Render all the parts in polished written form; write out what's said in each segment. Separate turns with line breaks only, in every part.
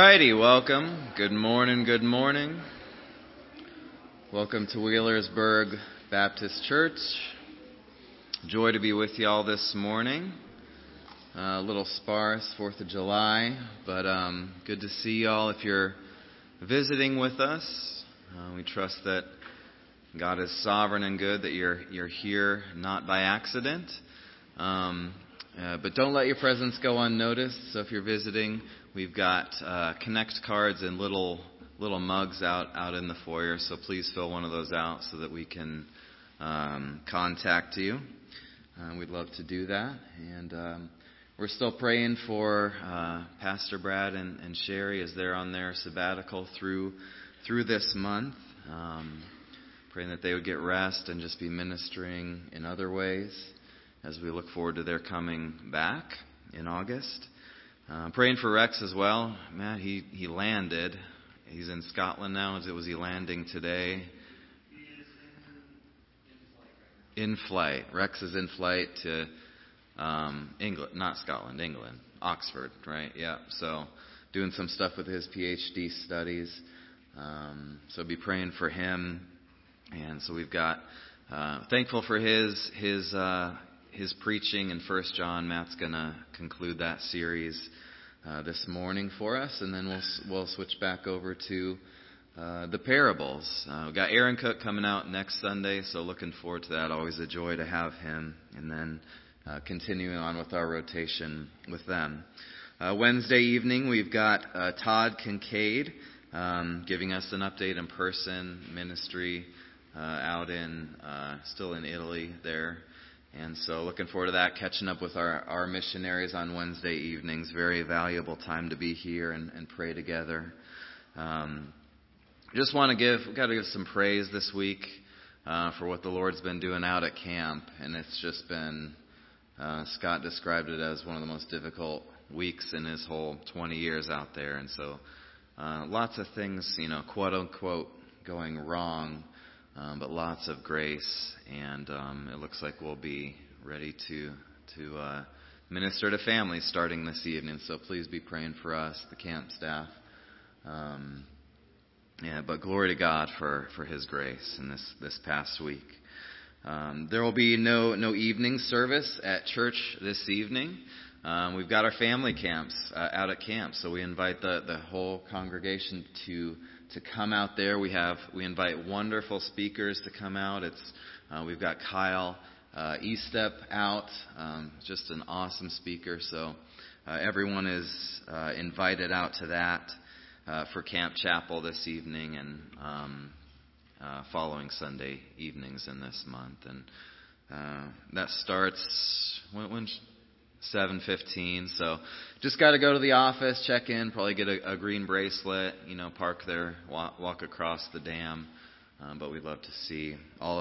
righty, welcome. Good morning, good morning. Welcome to Wheelersburg Baptist Church. Joy to be with you all this morning. A little sparse, 4th of July, but good to see you all if you're visiting with us. We trust that God is sovereign and good, that you're here not by accident. But don't let your presence go unnoticed. So if you're visiting, we've got Connect cards and little mugs out in the foyer. So please fill one of those out so that we can contact you. We'd love to do that. And we're still praying for Pastor Brad and Sherry as they're on their sabbatical through this month. Praying that they would get rest and just be ministering in other ways as we look forward to their coming back in August. Praying for Rex as well. Matt, he landed. He's in Scotland now. Was he landing today?
He is in flight.
In flight. Rex is in flight to England, not Scotland, England. Oxford, right? Yeah. So doing some stuff with his PhD studies. So be praying for him. And so we've got thankful for his preaching in 1 John. Matt's going to conclude that series this morning for us, and then we'll switch back over to the parables. We've got Aaron Cook coming out next Sunday, so looking forward to that. Always a joy to have him, and then continuing on with our rotation with them. Wednesday evening, we've got Todd Kincaid giving us an update in person ministry out in still in Italy there. And so looking forward to that, catching up with our missionaries on Wednesday evenings. Very valuable time to be here and pray together. Just want to got to give some praise this week for what the Lord's been doing out at camp. And it's just been, Scott described it as one of the most difficult weeks in his whole 20 years out there. And so lots of things, quote unquote, going wrong. But lots of grace, and it looks like we'll be ready to minister to families starting this evening. So please be praying for us, the camp staff. But glory to God for His grace in this past week. There will be no evening service at church this evening. We've got our family camps out at camp, so we invite the whole congregation to come out there. We invite wonderful speakers to come out. We've got Kyle Estep out, just an awesome speaker. So everyone is invited out to that for Camp Chapel this evening and following Sunday evenings in this month. And that starts when 7:15. So just got to go to the office, check in, probably get a green bracelet, park there, walk across the dam. But we'd love to see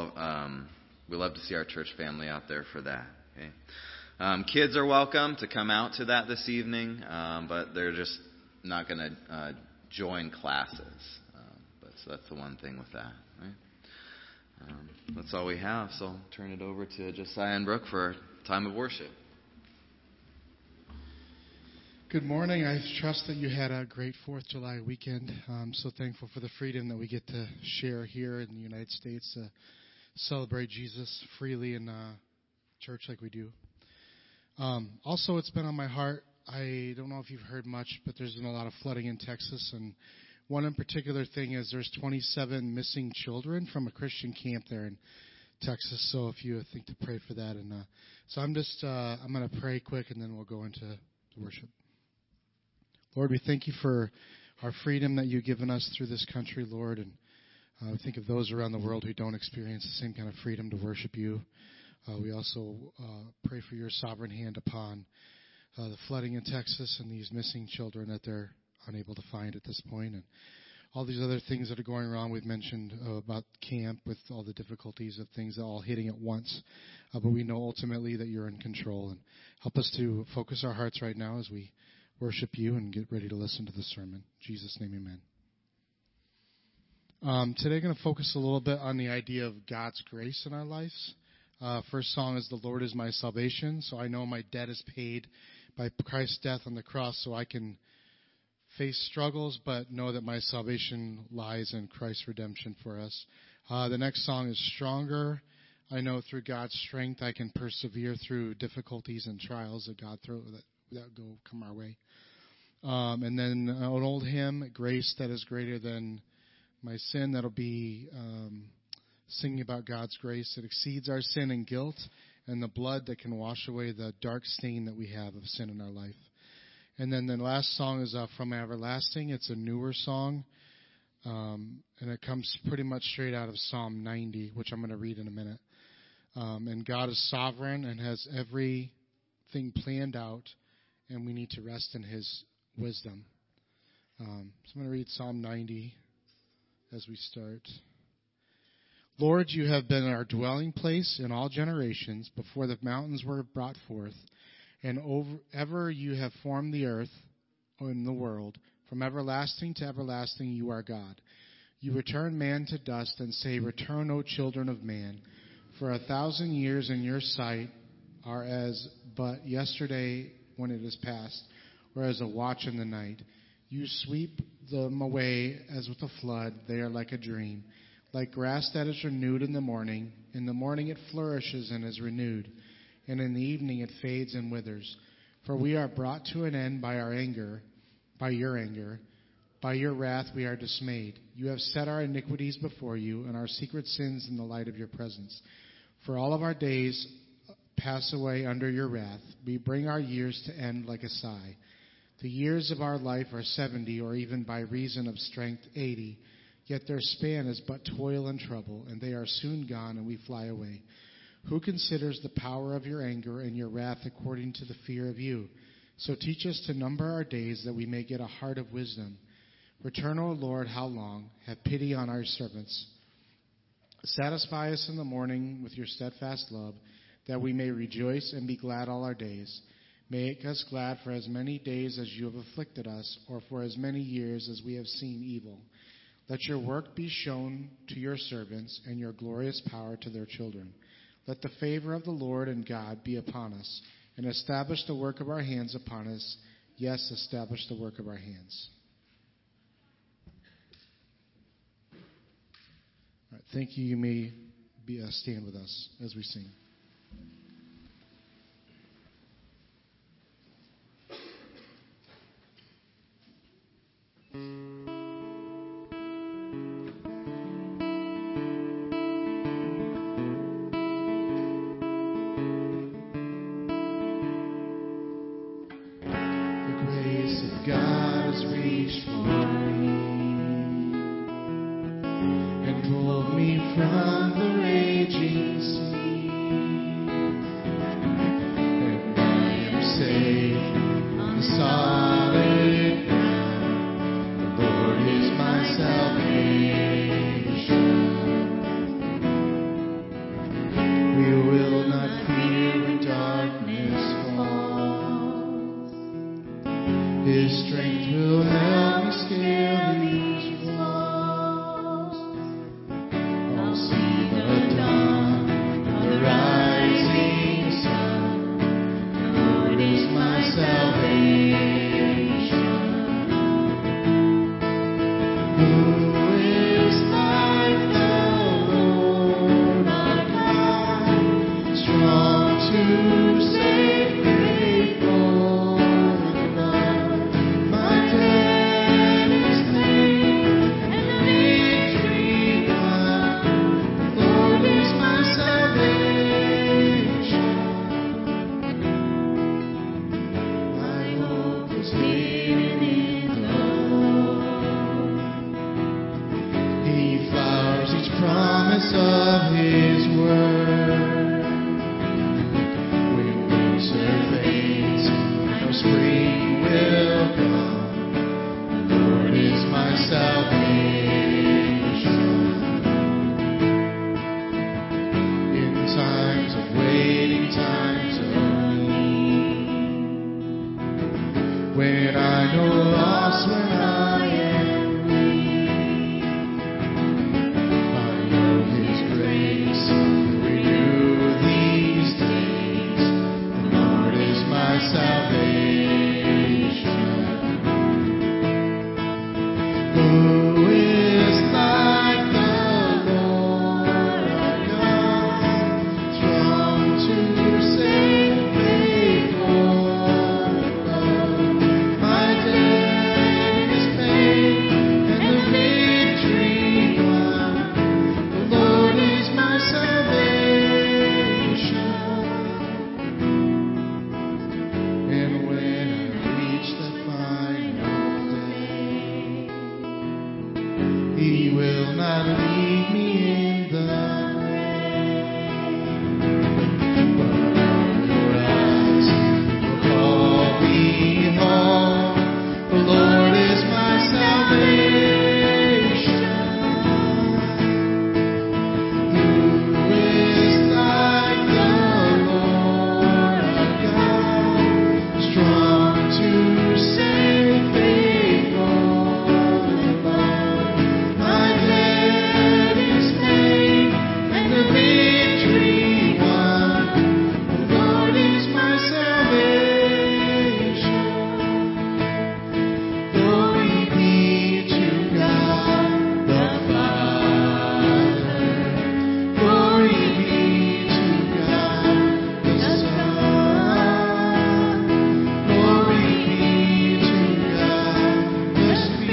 our church family out there for that. Okay. Kids are welcome to come out to that this evening, but they're just not going to join classes. So that's the one thing with that. Right? That's all we have. So I'll turn it over to Josiah and Brooke for a time of worship.
Good morning. I trust that you had a great 4th of July weekend. I'm so thankful for the freedom that we get to share here in the United States, to celebrate Jesus freely in church like we do. Also, it's been on my heart. I don't know if you've heard much, but there's been a lot of flooding in Texas. And one in particular thing is there's 27 missing children from a Christian camp there in Texas. So if you think to pray for that. And so I'm going to pray quick, and then we'll go into worship. Lord, we thank you for our freedom that you've given us through this country, Lord. And we think of those around the world who don't experience the same kind of freedom to worship you. We also pray for your sovereign hand upon the flooding in Texas and these missing children that they're unable to find at this point. And all these other things that are going wrong. We've mentioned about camp with all the difficulties of things all hitting at once. But we know ultimately that you're in control. And help us to focus our hearts right now as we worship you and get ready to listen to the sermon. In Jesus' name, amen. Today I'm going to focus a little bit on the idea of God's grace in our lives. First song is The Lord is My Salvation. So I know my debt is paid by Christ's death on the cross, so I can face struggles, but know that my salvation lies in Christ's redemption for us. The next song is Stronger. I know through God's strength I can persevere through difficulties and trials that God come our way. And then an old hymn, Grace That Is Greater Than My Sin. That'll be singing about God's grace that exceeds our sin and guilt, and the blood that can wash away the dark stain that we have of sin in our life. And then the last song is From Everlasting. It's a newer song, and it comes pretty much straight out of Psalm 90, which I'm going to read in a minute. And God is sovereign and has everything planned out, and we need to rest in His wisdom. So I'm going to read Psalm 90 as we start. Lord, you have been our dwelling place in all generations, before the mountains were brought forth, and ever you have formed the earth and the world. From everlasting to everlasting you are God. You return man to dust and say, Return, O children of man. For 1,000 years in your sight are as but yesterday when it is past, or as a watch in the night. You sweep them away as with a flood. They are like a dream, like grass that is renewed in the morning. In the morning it flourishes and is renewed, and in the evening it fades and withers. For we are brought to an end by our anger, by your anger. By your wrath we are dismayed. You have set our iniquities before you, and our secret sins in the light of your presence. For all of our days pass away under your wrath. We bring our years to end like a sigh. The years of our life are 70, or even by reason of strength 80. Yet their span is but toil and trouble, and they are soon gone, and we fly away. Who considers the power of your anger and your wrath according to the fear of you? So teach us to number our days, that we may get a heart of wisdom. Return, O Lord, how long? Have pity on our servants. Satisfy us in the morning with your steadfast love, that we may rejoice and be glad all our days. Make us glad for as many days as you have afflicted us, or for as many years as we have seen evil. Let your work be shown to your servants, and your glorious power to their children. Let the favor of the Lord and God be upon us, and establish the work of our hands upon us. Yes, establish the work of our hands. All right, thank you. You may stand with us as we sing. He will not leave me in the rain. But I will rise, will call me home. The Lord is my salvation. Who is like the Lord our God, strong to save, faithful in love. My debt is paid and the victory won. The Lord is my salvation. Glory be to God the Father. Glory be to God the Son. Glory be to God the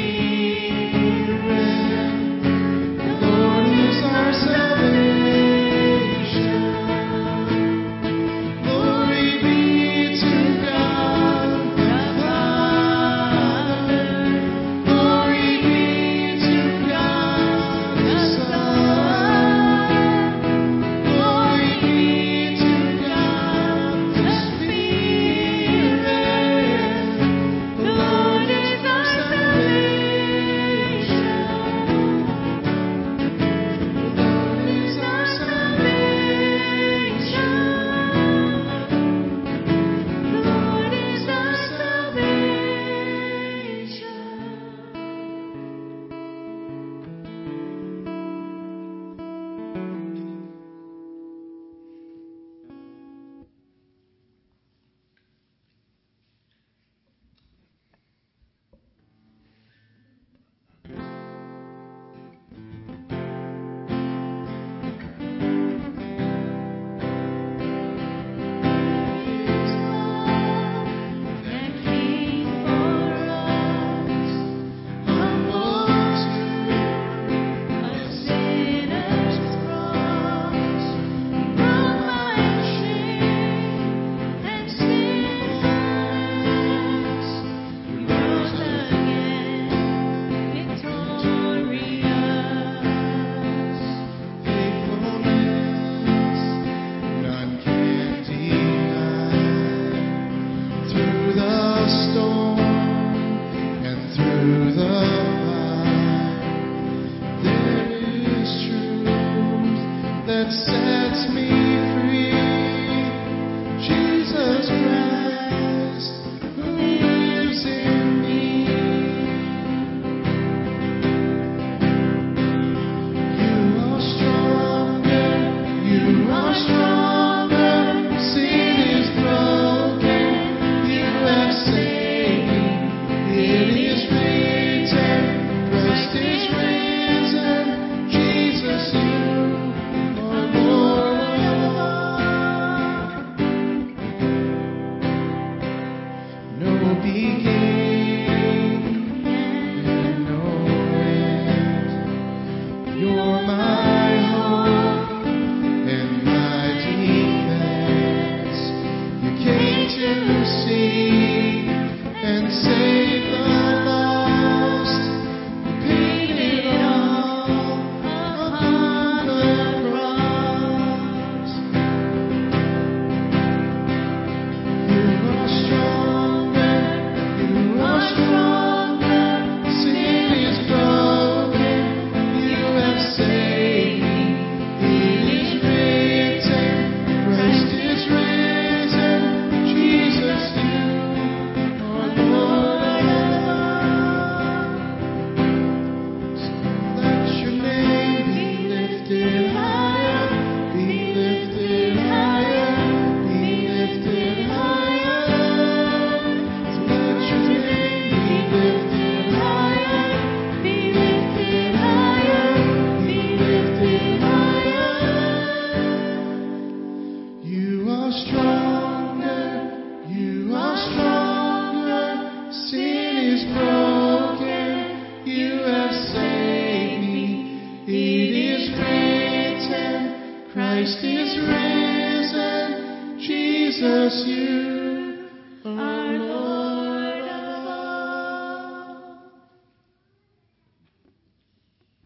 Spirit. The Lord is our salvation. Glory be to God the Father. Glory be to God the Son. Glory be to God the Spirit. The Lord is our salvation. The Lord is our salvation. The Lord is our that came for us, humble to a sinner's cross, broke my shame and sinfulness, rose again victorious. Faithfulness none can deny. Through the storm and through the fire, there is truth that sets me free. Jesus Christ, who lives in me. You are stronger, you are stronger. Sin is broken, you have saved me. It is written, Christ is risen. Jesus, you are Lord of all. No beginning and no end. You're my hope and my defense. You came to seek and save the lost. Paid it all upon the cross. You are stronger, you are stronger. Sin is broken, you have saved me. It is written, Christ is risen. Jesus, you are Lord of all. So let your name be lifted higher, be lifted higher, be lifted higher. So let your name be lifted higher, be lifted higher, be lifted higher. You are stronger, you are stronger. Sin is broken, you have saved me. It is written, Christ is risen. Jesus, you are Lord of all.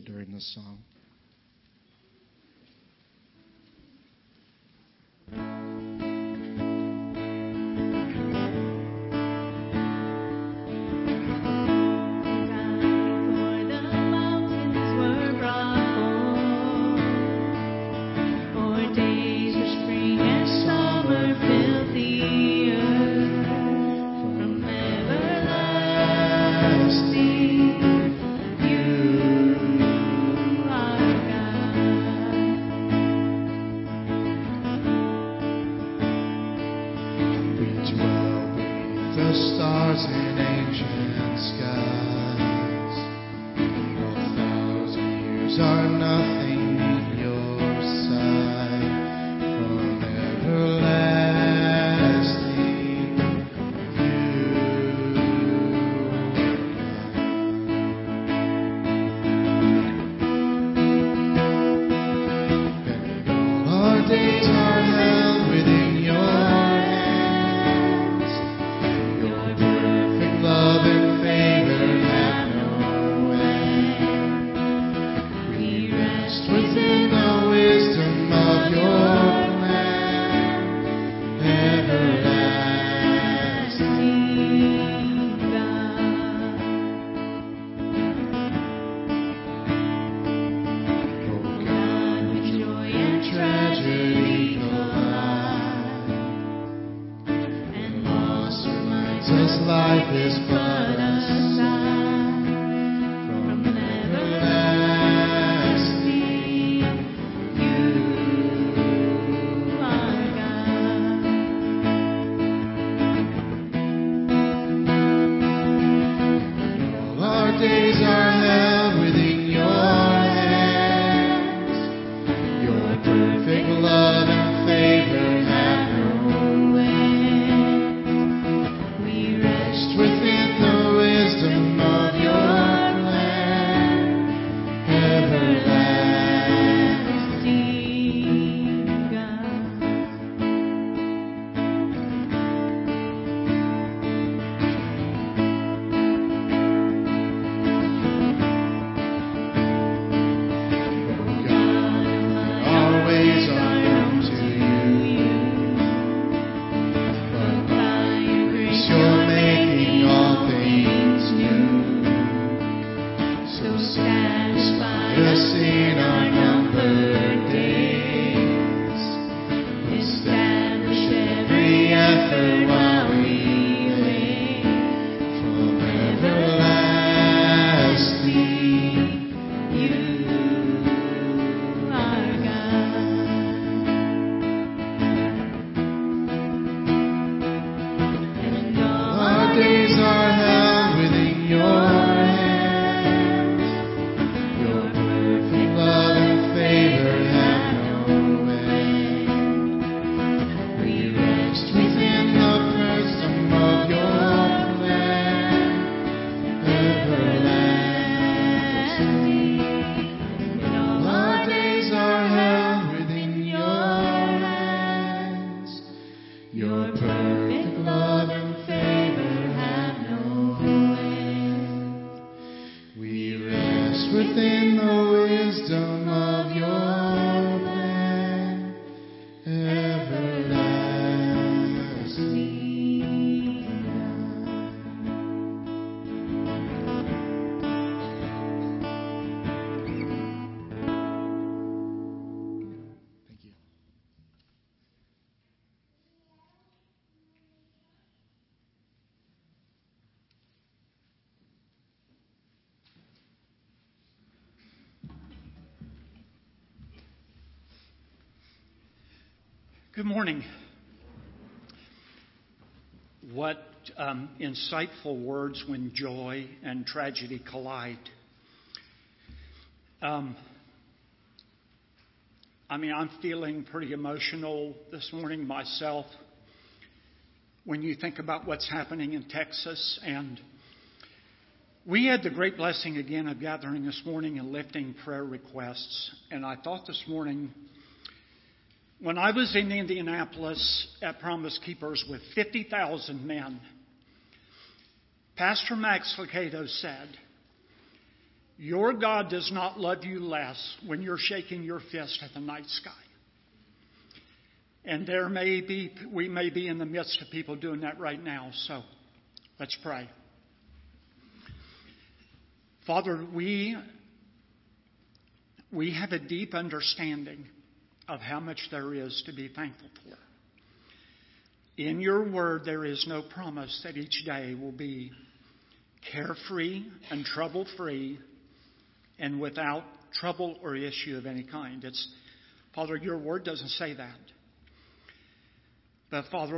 it during this song.
Good morning. What insightful words when joy and tragedy collide. I'm feeling pretty emotional this morning myself when you think about what's happening in Texas. And we had the great blessing again of gathering this morning and lifting prayer requests. And I thought this morning, when I was in Indianapolis at Promise Keepers with 50,000 men, Pastor Max Lucado said, Your God does not love you less when you're shaking your fist at the night sky. And we may be in the midst of people doing that right now. So let's pray. Father, we have a deep understanding of how much there is to be thankful for. In your word, there is no promise that each day will be carefree and trouble-free and without trouble or issue of any kind. Father, your word doesn't say that. But Father,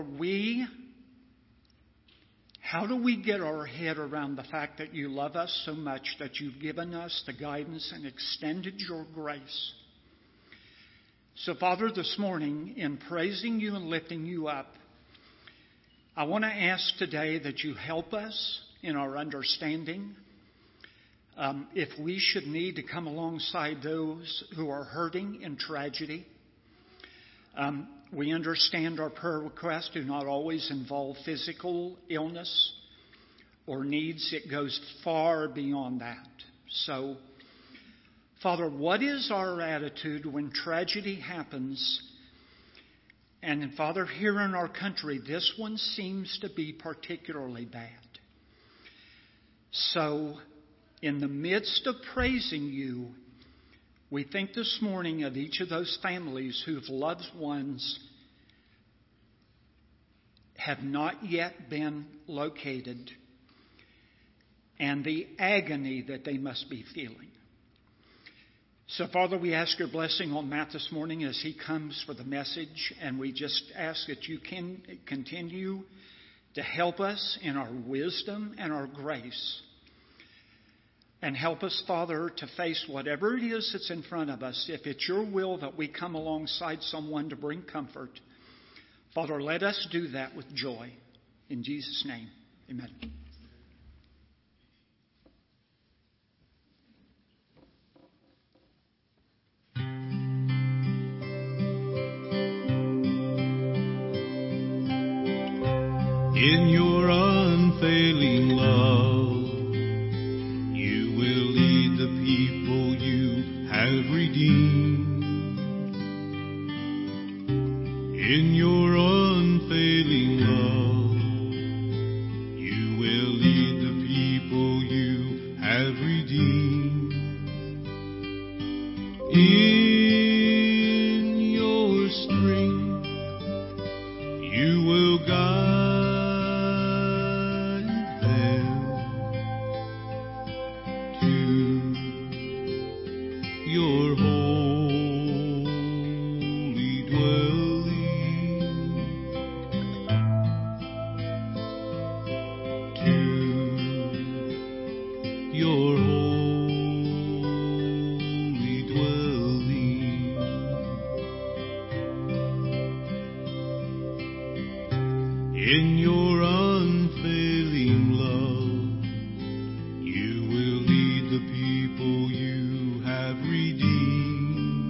how do we get our head around the fact that you love us so much that you've given us the guidance and extended your grace? So Father, this morning, in praising you and lifting you up, I want to ask today that you help us in our understanding. If we should need to come alongside those who are hurting in tragedy, we understand our prayer requests do not always involve physical illness or needs. It goes far beyond that. So, Father, what is our attitude when tragedy happens? And Father, here in our country, this one seems to be particularly bad. So, in the midst of praising you, we think this morning of each of those families whose loved ones have not yet been located and the agony that they must be feeling. So, Father, we ask your blessing on Matt this morning as he comes for the message, and we just ask that you can continue to help us in our wisdom and our grace. And help us, Father, to face whatever it is that's in front of us. If it's your will that we come alongside someone to bring comfort, Father, let us do that with joy. In Jesus' name, amen.
In your unfailing love, people you have redeemed. In your unfailing love, you will lead the people you have redeemed. In your strength, you will guide them to your holy dwelling, to your holy dwelling. In your unfailing love, you will lead the people you have redeemed.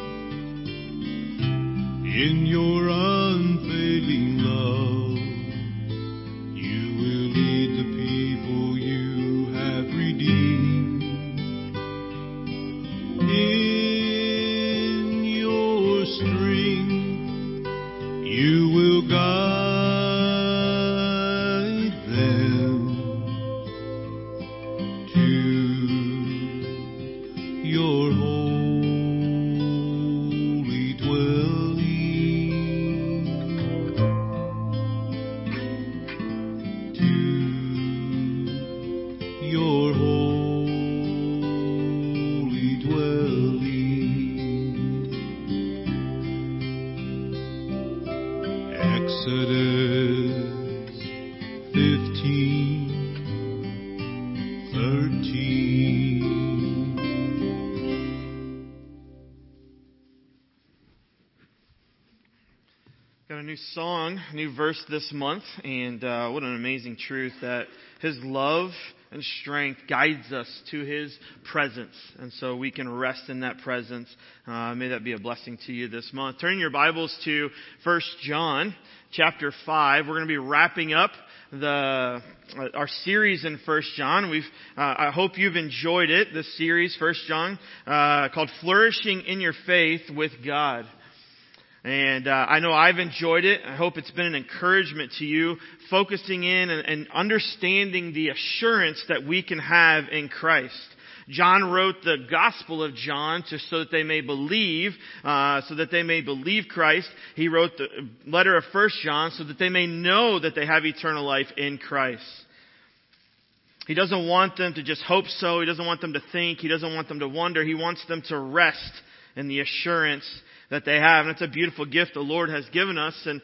In your unfailing love, you will lead the people you have redeemed. In your strength, you will guide them to your holy dwelling, to your holy dwelling. Exodus 15:13.
Got a new song, a new verse this month, and what an amazing truth that His love and strength guides us to His presence. And so we can rest in that presence. May that be a blessing to you this month. Turn your Bibles to 1 John chapter 5. We're going to be wrapping up our series in 1 John. I hope you've enjoyed it, this series, 1 John, called Flourishing in Your Faith with God. And I know I've enjoyed it. I hope it's been an encouragement to you, focusing in and understanding the assurance that we can have in Christ. John wrote the Gospel of John so that they may believe Christ. He wrote the letter of 1 John so that they may know that they have eternal life in Christ. He doesn't want them to just hope so. He doesn't want them to think. He doesn't want them to wonder. He wants them to rest in the assurance that they have. And it's a beautiful gift the Lord has given us. And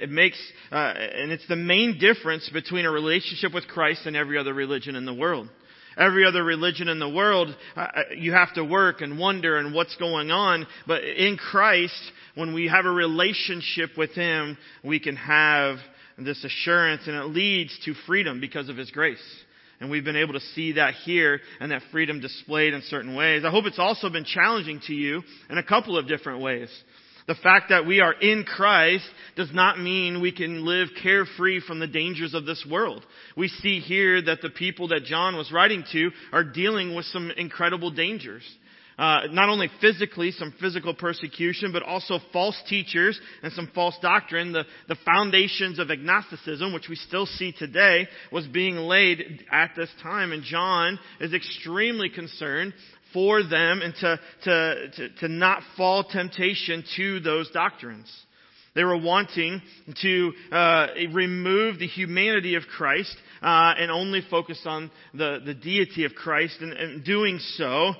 and it's the main difference between a relationship with Christ and every other religion in the world. Every other religion in the world, you have to work and wonder and what's going on. But in Christ, when we have a relationship with Him, we can have this assurance, and it leads to freedom because of His grace. And we've been able to see that here and that freedom displayed in certain ways. I hope it's also been challenging to you in a couple of different ways. The fact that we are in Christ does not mean we can live carefree from the dangers of this world. We see here that the people that John was writing to are dealing with some incredible dangers. Not only physically, some physical persecution, but also false teachers and some false doctrine. The foundations of agnosticism, which we still see today, was being laid at this time. And John is extremely concerned for them and to not fall temptation to those doctrines. They were wanting to remove the humanity of Christ and only focus on the deity of Christ. And doing so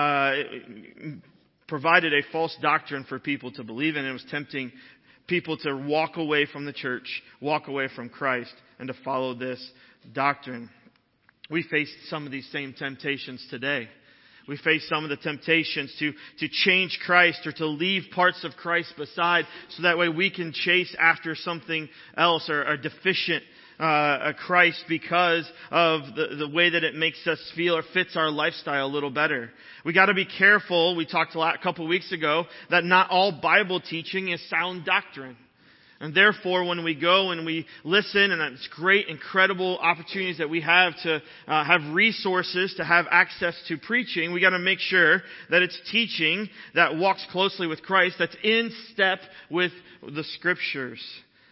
provided a false doctrine for people to believe in. It was tempting people to walk away from the church, walk away from Christ, and to follow this doctrine. We face some of these same temptations today. We face some of the temptations to change Christ or to leave parts of Christ beside so that way we can chase after something else or deficient Christ because of the way that it makes us feel or fits our lifestyle a little better. We got to be careful. We talked a couple weeks ago that not all Bible teaching is sound doctrine. And therefore, when we go and we listen, and it's great, incredible opportunities that we have to have resources, to have access to preaching, we got to make sure that it's teaching that walks closely with Christ, that's in step with the Scriptures.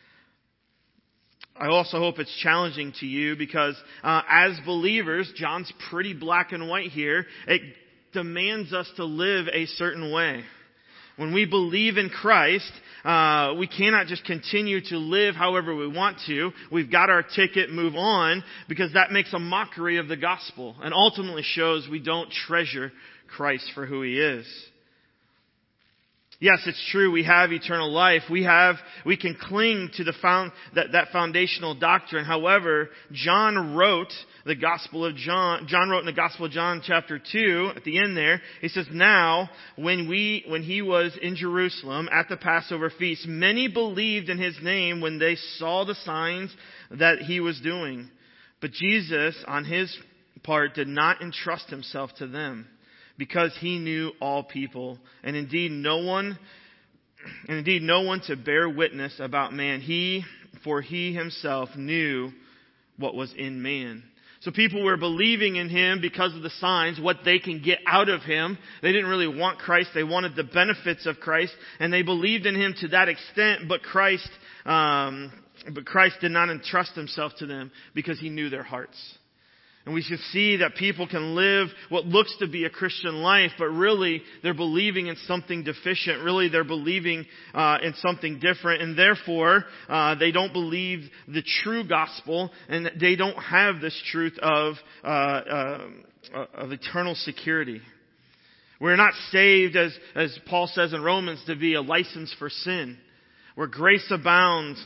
I also hope it's challenging to you because as believers, John's pretty black and white here, it demands us to live a certain way. When we believe in Christ, we cannot just continue to live however we want to. We've got our ticket, move on, because that makes a mockery of the gospel and ultimately shows we don't treasure Christ for who He is. Yes, it's true. We have eternal life. We can cling to that foundational doctrine. However, John wrote in the Gospel of John chapter 2 at the end there. He says, "Now, when he was in Jerusalem at the Passover feast, many believed in His name when they saw the signs that He was doing. But Jesus, on His part, did not entrust Himself to them, because He knew all people, and indeed no one to bear witness about man. For He Himself knew what was in man." So people were believing in Him because of the signs, what they can get out of Him. They didn't really want Christ. They wanted the benefits of Christ, and they believed in Him to that extent. But Christ did not entrust Himself to them because He knew their hearts. And we should see that people can live what looks to be a Christian life, but really they're believing in something deficient. Really they're believing in something different. And therefore, they don't believe the true gospel, and they don't have this truth of eternal security. We're not saved, as Paul says in Romans, to be a license for sin. Where grace abounds,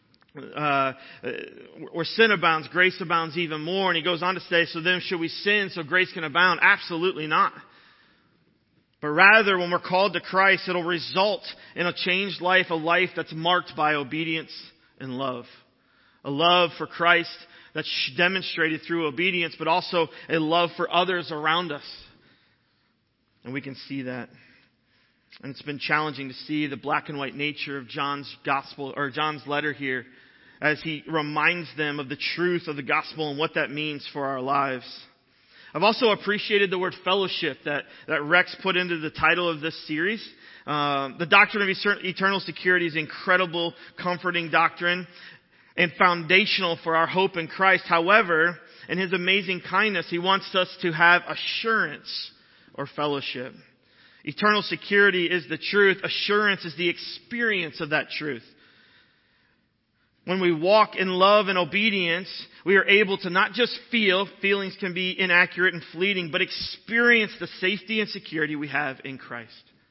where sin abounds, grace abounds even more. And he goes on to say, so then should we sin so grace can abound? Absolutely not. But rather, when we're called to Christ, it'll result in a changed life, a life that's marked by obedience and love. A love for Christ that's demonstrated through obedience, but also a love for others around us. And we can see that. And it's been challenging to see the black and white nature of John's gospel, or John's letter here, as he reminds them of the truth of the gospel and what that means for our lives. I've also appreciated the word fellowship that Rex put into the title of this series. The doctrine of eternal security is incredible, comforting doctrine and foundational for our hope in Christ. However, in His amazing kindness, He wants us to have assurance or fellowship. Eternal security is the truth. Assurance is the experience of that truth. When we walk in love and obedience, we are able to not just feel, feelings can be inaccurate and fleeting, but experience the safety and security we have in Christ.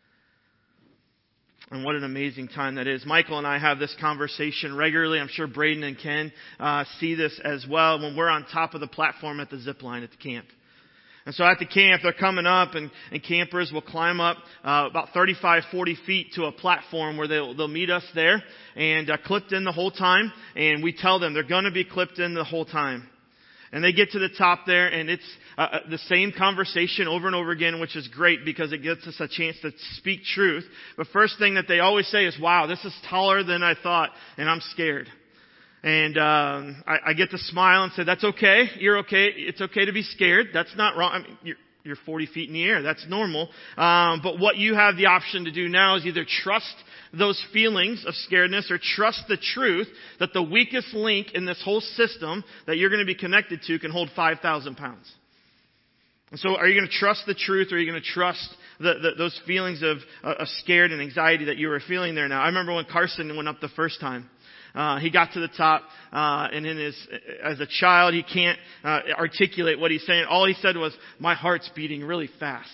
And what an amazing time that is. Michael and I have this conversation regularly. I'm sure Braden and Ken see this as well when we're on top of the platform at the zip line at the camp. And so at the camp, they're coming up, and campers will climb up about 35, 40 feet to a platform where they'll meet us there, and clipped in the whole time. And we tell them they're going to be clipped in the whole time. And they get to the top there, and it's the same conversation over and over again, which is great because it gives us a chance to speak truth. But first thing that they always say is, "Wow, this is taller than I thought, and I'm scared." And I get to smile and say, "That's okay. You're okay. It's okay to be scared. That's not wrong. I mean, you're 40 feet in the air. That's normal. But what you have the option to do now is either trust those feelings of scaredness or trust the truth that the weakest link in this whole system that you're going to be connected to can hold 5,000 pounds. And so are you going to trust the truth, or are you going to trust those feelings of scared and anxiety that you were feeling there now? I remember when Carson went up the first time. He got to the top, and as a child, he can't articulate what he's saying. All he said was, "My heart's beating really fast."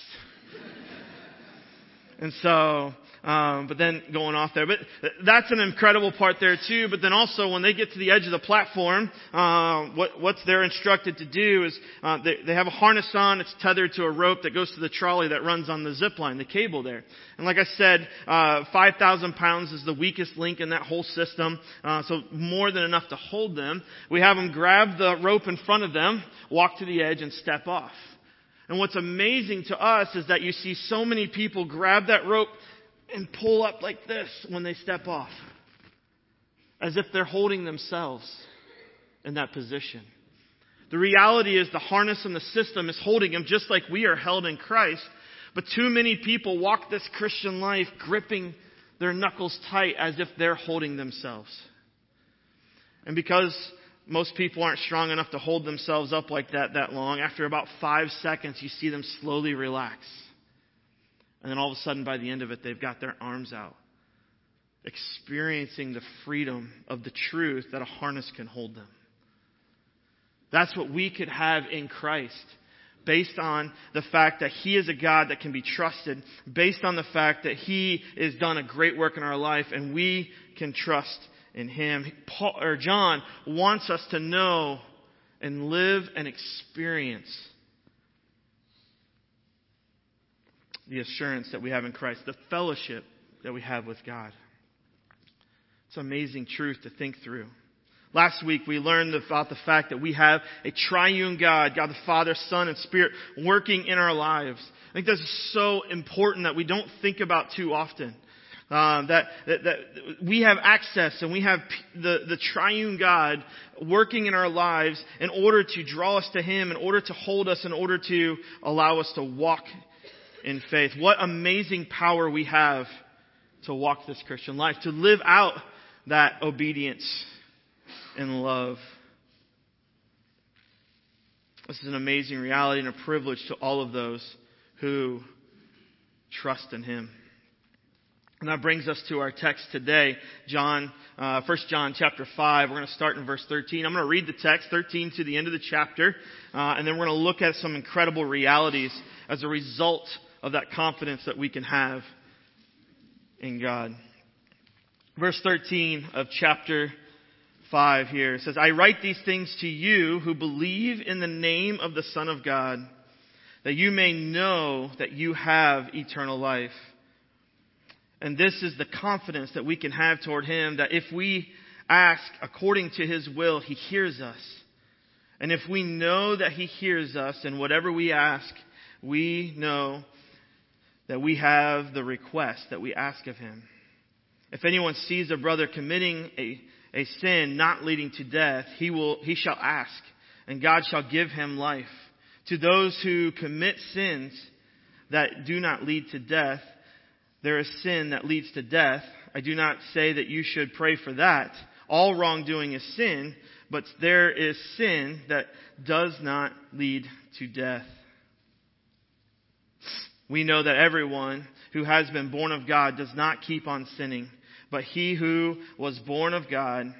And so, but then going off there. But that's an incredible part there too. But then also when they get to the edge of the platform, what they're instructed to do is they have a harness on. It's tethered to a rope that goes to the trolley that runs on the zip line, the cable there. And like I said, 5,000 pounds is the weakest link in that whole system. So more than enough to hold them. We have them grab the rope in front of them, walk to the edge, and step off. And what's amazing to us is that you see so many people grab that rope and pull up like this when they step off, as if they're holding themselves in that position. The reality is the harness and the system is holding them just like we are held in Christ. But too many people walk this Christian life gripping their knuckles tight as if they're holding themselves. And because most people aren't strong enough to hold themselves up like that long, after about 5 seconds, you see them slowly relax. And then all of a sudden, by the end of it, they've got their arms out, experiencing the freedom of the truth that a harness can hold them. That's what we could have in Christ, based on the fact that He is a God that can be trusted, based on the fact that He has done a great work in our life, and we can trust in Him. John wants us to know and live and experience the assurance that we have in Christ, the fellowship that we have with God. It's an amazing truth to think through. Last week we learned about the fact that we have a triune God, God the Father, Son, and Spirit working in our lives. I think this is so important that we don't think about too often. That we have access and we have the triune God working in our lives in order to draw us to Him, in order to hold us, in order to allow us to walk in faith. What amazing power we have to walk this Christian life, to live out that obedience and love. This is an amazing reality and a privilege to all of those who trust in Him. And that brings us to our text today, 1 John chapter 5. We're going to start in verse 13. I'm going to read the text, 13 to the end of the chapter, and then we're going to look at some incredible realities as a result of that confidence that we can have in God. Verse 13 of chapter 5 here says, "I write these things to you who believe in the name of the Son of God, that you may know that you have eternal life. And this is the confidence that we can have toward Him, that if we ask according to His will, He hears us. And if we know that He hears us in whatever we ask, we know that we have the request that we ask of Him. If anyone sees a brother committing a sin not leading to death, he shall ask, and God shall give him life. To those who commit sins that do not lead to death, there is sin that leads to death. I do not say that you should pray for that. All wrongdoing is sin, but there is sin that does not lead to death. We know that everyone who has been born of God does not keep on sinning, but he who was born of God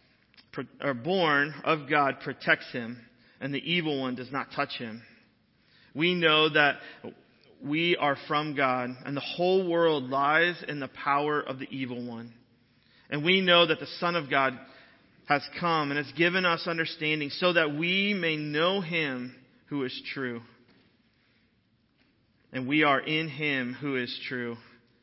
protects him, and the evil one does not touch him. We know that we are from God, and the whole world lies in the power of the evil one. And we know that the Son of God has come and has given us understanding so that we may know Him who is true. And we are in Him who is true,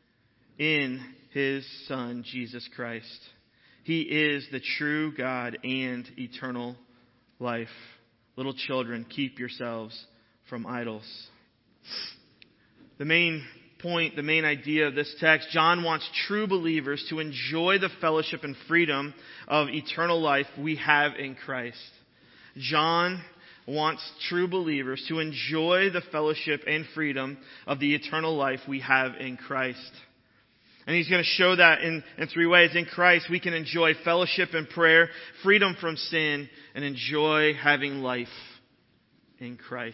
in His Son, Jesus Christ. He is the true God and eternal life. Little children, keep yourselves from idols. The main point, the main idea of this text, John wants true believers to enjoy the fellowship and freedom of eternal life we have in Christ. John wants true believers to enjoy the fellowship and freedom of the eternal life we have in Christ. And he's going to show that in three ways. In Christ, we can enjoy fellowship and prayer, freedom from sin, and enjoy having life in Christ.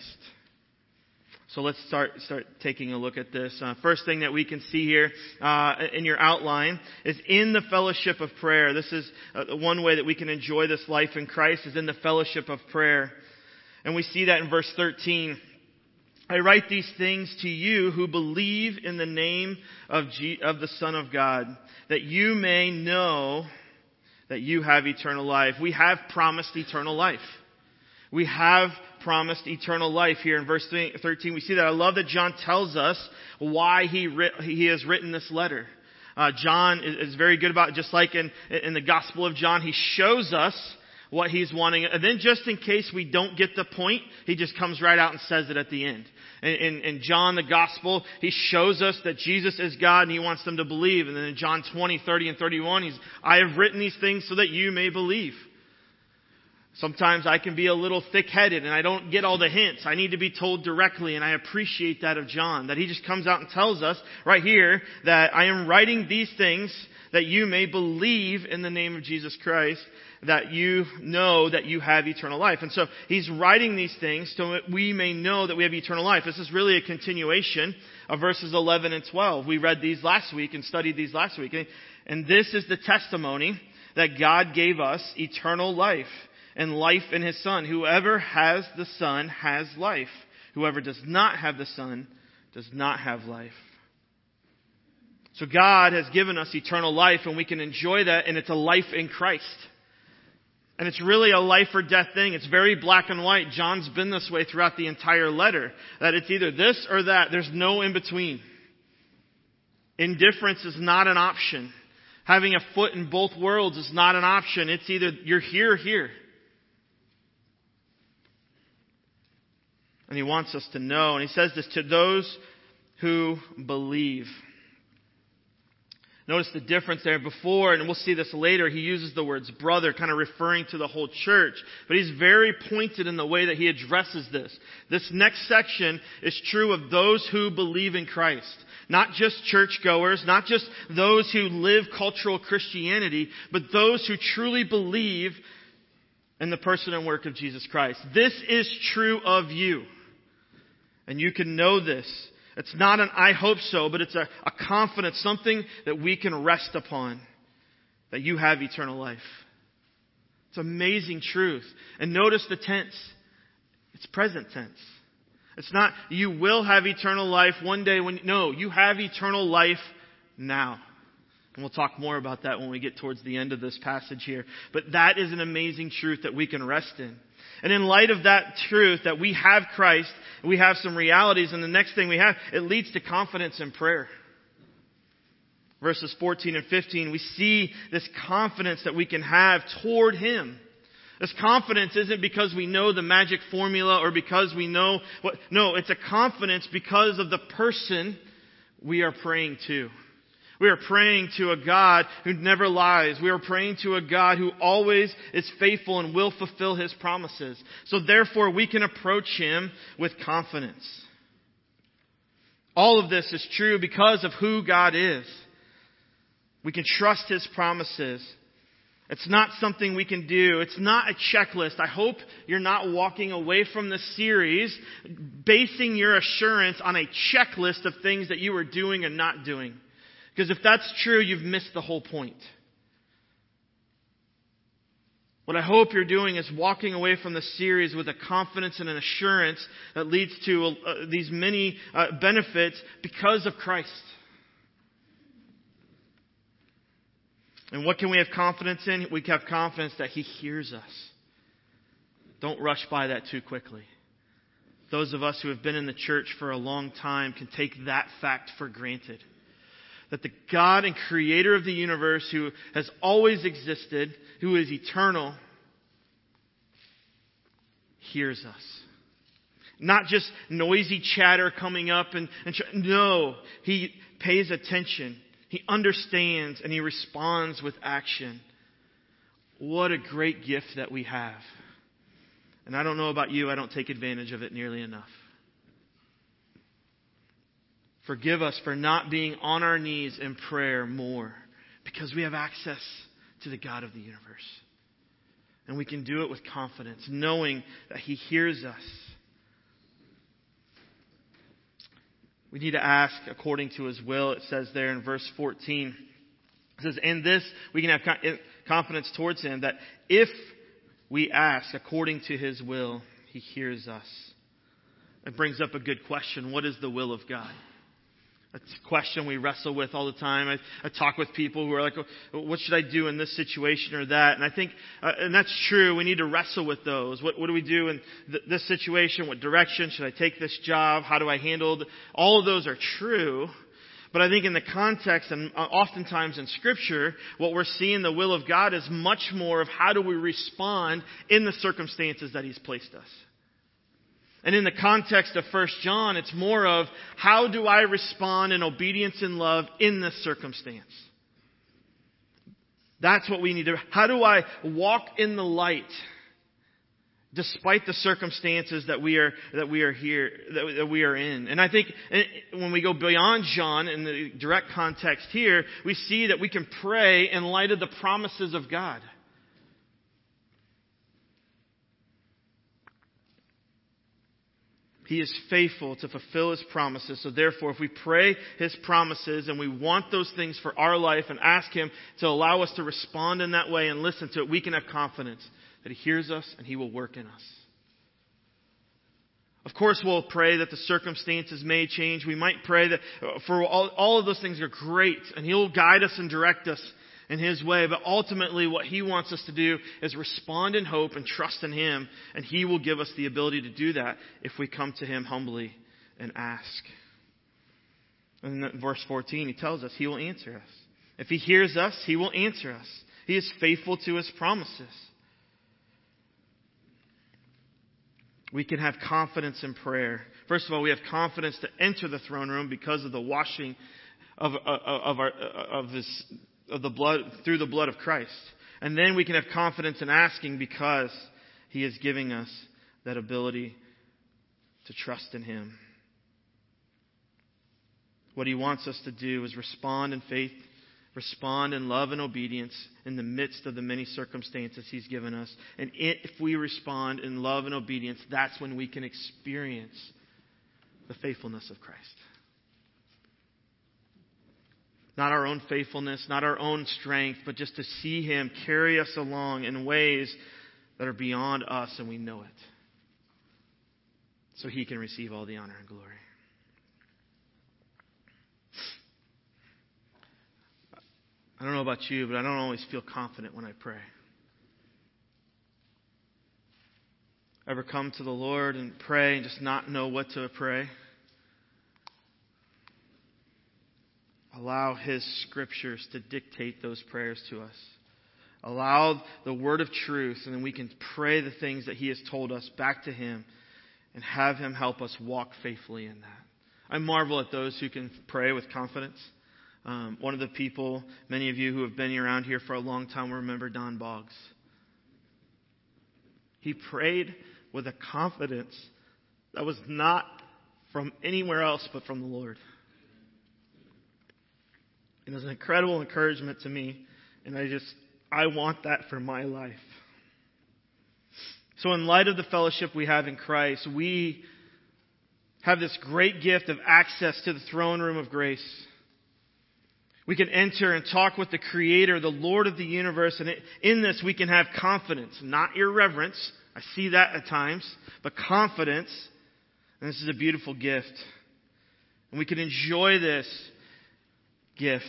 So let's start taking a look at this. First thing that we can see here in your outline is in the fellowship of prayer. This is one way that we can enjoy this life in Christ is in the fellowship of prayer. And we see that in verse 13. I write these things to you who believe in the name of the Son of God, that you may know that you have eternal life. We have promised eternal life. We have promised eternal life here in verse 13. We see that. I love that John tells us why he has written this letter. John is very good about it, just like in the Gospel of John. He shows us what he's wanting. And then just in case we don't get the point, he just comes right out and says it at the end. In John, the Gospel, he shows us that Jesus is God and he wants them to believe. And then in John 20, 30, and 31, I have written these things so that you may believe. Sometimes I can be a little thick-headed and I don't get all the hints. I need to be told directly, and I appreciate that of John, that he just comes out and tells us right here that I am writing these things that you may believe in the name of Jesus Christ, that you know that you have eternal life. And so he's writing these things so that we may know that we have eternal life. This is really a continuation of verses 11 and 12. We read these last week and studied these last week. And this is the testimony that God gave us eternal life, and life in His Son. Whoever has the Son has life. Whoever does not have the Son does not have life. So God has given us eternal life, and we can enjoy that, and it's a life in Christ. And it's really a life or death thing. It's very black and white. John's been this way throughout the entire letter, that it's either this or that. There's no in between. Indifference is not an option. Having a foot in both worlds is not an option. It's either you're here or here. And he wants us to know. And he says this to those who believe. Notice the difference there before, and we'll see this later, he uses the words brother, kind of referring to the whole church. But he's very pointed in the way that he addresses this. This next section is true of those who believe in Christ. Not just churchgoers, not just those who live cultural Christianity, but those who truly believe in the person and work of Jesus Christ. This is true of you. And you can know this. It's not an I hope so, but it's a confidence, something that we can rest upon, that you have eternal life. It's amazing truth. And notice the tense. It's present tense. It's not you will have eternal life one day no, you have eternal life now. And we'll talk more about that when we get towards the end of this passage here. But that is an amazing truth that we can rest in. And in light of that truth that we have Christ, we have some realities, and the next thing we have, it leads to confidence in prayer. Verses 14 and 15, we see this confidence that we can have toward Him. This confidence isn't because we know the magic formula or because we know what. No, it's a confidence because of the person we are praying to. We are praying to a God who never lies. We are praying to a God who always is faithful and will fulfill His promises. So therefore, we can approach Him with confidence. All of this is true because of who God is. We can trust His promises. It's not something we can do. It's not a checklist. I hope you're not walking away from this series basing your assurance on a checklist of things that you are doing and not doing. Because if that's true, you've missed the whole point. What I hope you're doing is walking away from the series with a confidence and an assurance that leads to these many benefits because of Christ. And what can we have confidence in? We have confidence that He hears us. Don't rush by that too quickly. Those of us who have been in the church for a long time can take that fact for granted. That the God and creator of the universe, who has always existed, who is eternal, hears us. Not just noisy chatter coming up no, He pays attention. He understands and He responds with action. What a great gift that we have. And I don't know about you, I don't take advantage of it nearly enough. Forgive us for not being on our knees in prayer more, because we have access to the God of the universe. And we can do it with confidence, knowing that He hears us. We need to ask according to His will. It says there in verse 14. It says, "In this we can have confidence towards Him, that if we ask according to His will, He hears us." It brings up a good question. What is the will of God? That's a question we wrestle with all the time. I talk with people who are like, what should I do in this situation or that? And I think, and that's true, we need to wrestle with those. What do we do in this situation? What direction? Should I take this job? How do I handle all of those are true. But I think in the context and oftentimes in Scripture, what we're seeing the will of God is much more of how do we respond in the circumstances that He's placed us. And in the context of 1 John, it's more of how do I respond in obedience and love in this circumstance? That's what we need to. How do I walk in the light despite the circumstances that we are in? And I think when we go beyond John in the direct context here, we see that we can pray in light of the promises of God. He is faithful to fulfill His promises. So therefore, if we pray His promises and we want those things for our life and ask Him to allow us to respond in that way and listen to it, we can have confidence that He hears us and He will work in us. Of course, we'll pray that the circumstances may change. We might pray that for all of those things are great and He'll guide us and direct us in His way. But ultimately, what He wants us to do is respond in hope and trust in Him. And He will give us the ability to do that if we come to Him humbly and ask. And in verse 14, He tells us He will answer us. If He hears us, He will answer us. He is faithful to His promises. We can have confidence in prayer. First of all, we have confidence to enter the throne room because of the washing of the blood through the blood of Christ. And then we can have confidence in asking because He is giving us that ability to trust in Him. What He wants us to do is respond in faith, respond in love and obedience in the midst of the many circumstances He's given us. And if we respond in love and obedience, that's when we can experience the faithfulness of Christ. Not our own faithfulness, not our own strength, but just to see Him carry us along in ways that are beyond us and we know it. So He can receive all the honor and glory. I don't know about you, but I don't always feel confident when I pray. Ever come to the Lord and pray and just not know what to pray? Allow His Scriptures to dictate those prayers to us. Allow the word of truth, and then we can pray the things that He has told us back to Him and have Him help us walk faithfully in that. I marvel at those who can pray with confidence. One of the people, many of you who have been around here for a long time will remember Don Boggs. He prayed with a confidence that was not from anywhere else but from the Lord. It was an incredible encouragement to me, and I want that for my life. So in light of the fellowship we have in Christ, we have this great gift of access to the throne room of grace. We can enter and talk with the Creator, the Lord of the universe, and in this we can have confidence, not irreverence. I see that at times, but confidence. And this is a beautiful gift. And we can enjoy this gift.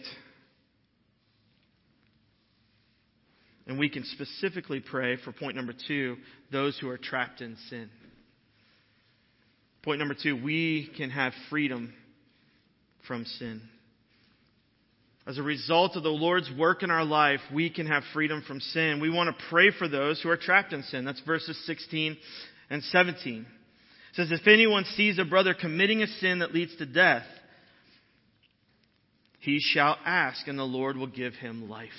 And we can specifically pray for point number 2, those who are trapped in sin. Point number 2, we can have freedom from sin. As a result of the Lord's work in our life, we can have freedom from sin. We want to pray for those who are trapped in sin. That's verses 16 and 17. It says, if anyone sees a brother committing a sin that leads to death, he shall ask, and the Lord will give him life.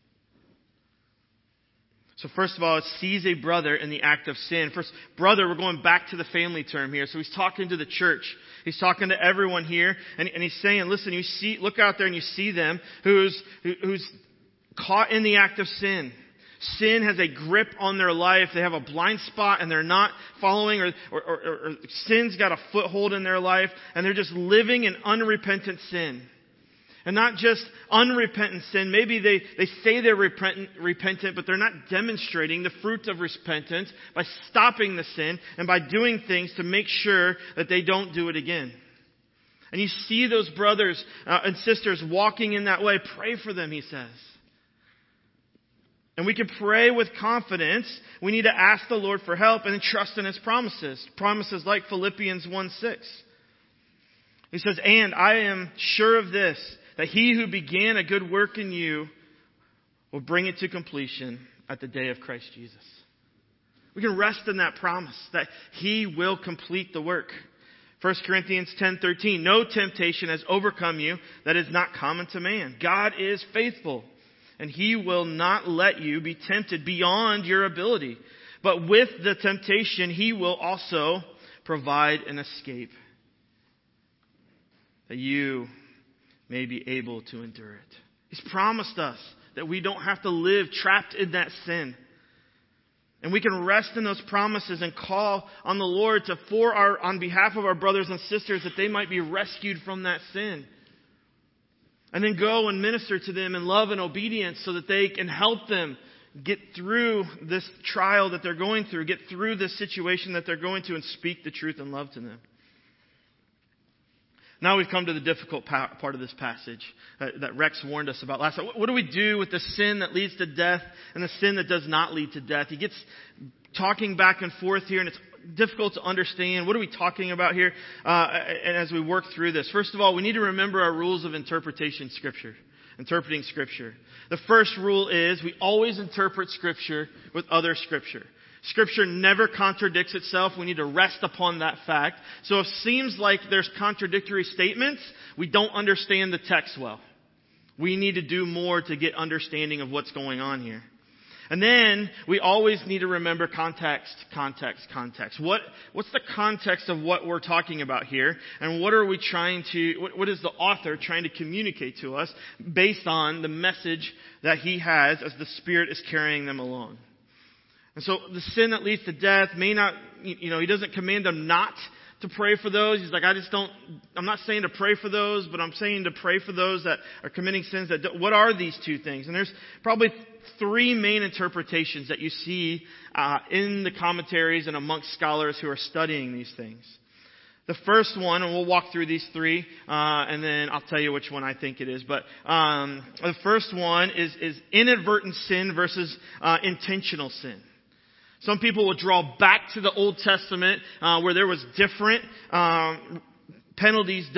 So first of all, it sees a brother in the act of sin. First, brother, we're going back to the family term here. So he's talking to the church. He's talking to everyone here. And he's saying, listen, look out there and you see them who's caught in the act of sin. Sin has a grip on their life. They have a blind spot and they're not following, or sin's got a foothold in their life, and they're just living in unrepentant sin. And not just unrepentant sin. Maybe they say they're repentant, but they're not demonstrating the fruit of repentance by stopping the sin and by doing things to make sure that they don't do it again. And you see those brothers and sisters walking in that way. Pray for them, he says. And we can pray with confidence. We need to ask the Lord for help and trust in His promises. Promises like Philippians 1:6. He says, and I am sure of this, that He who began a good work in you will bring it to completion at the day of Christ Jesus. We can rest in that promise that He will complete the work. 1 Corinthians 10:13, no temptation has overcome you that is not common to man. God is faithful, and He will not let you be tempted beyond your ability. But with the temptation, He will also provide an escape, that you may be able to endure it. He's promised us that we don't have to live trapped in that sin. And we can rest in those promises and call on the Lord on behalf of our brothers and sisters that they might be rescued from that sin. And then go and minister to them in love and obedience so that they can help them get through this trial that they're going through, get through this situation that they're going to, and speak the truth and love to them. Now we've come to the difficult part of this passage that Rex warned us about last time. What do we do with the sin that leads to death and the sin that does not lead to death? He gets talking back and forth here, and it's difficult to understand. What are we talking about here? And as we work through this, first of all, we need to remember our rules of interpreting Scripture. The first rule is we always interpret Scripture with other Scripture. Scripture never contradicts itself. We need to rest upon that fact. So if it seems like there's contradictory statements, we don't understand the text well. We need to do more to get understanding of what's going on here. And then we always need to remember context. What's the context of what we're talking about here? And what is the author trying to communicate to us based on the message that he has as the Spirit is carrying them along? And so the sin that leads to death may not, he doesn't command them not to pray for those. He's like, I'm not saying to pray for those, but I'm saying to pray for those that are committing sins. What are these two things? And there's probably 3 main interpretations that you see in the commentaries and amongst scholars who are studying these things. The first one, and we'll walk through these 3, and then I'll tell you which one I think it is. But the first one is inadvertent sin versus intentional sin. Some people will draw back to the Old Testament where there was different penalties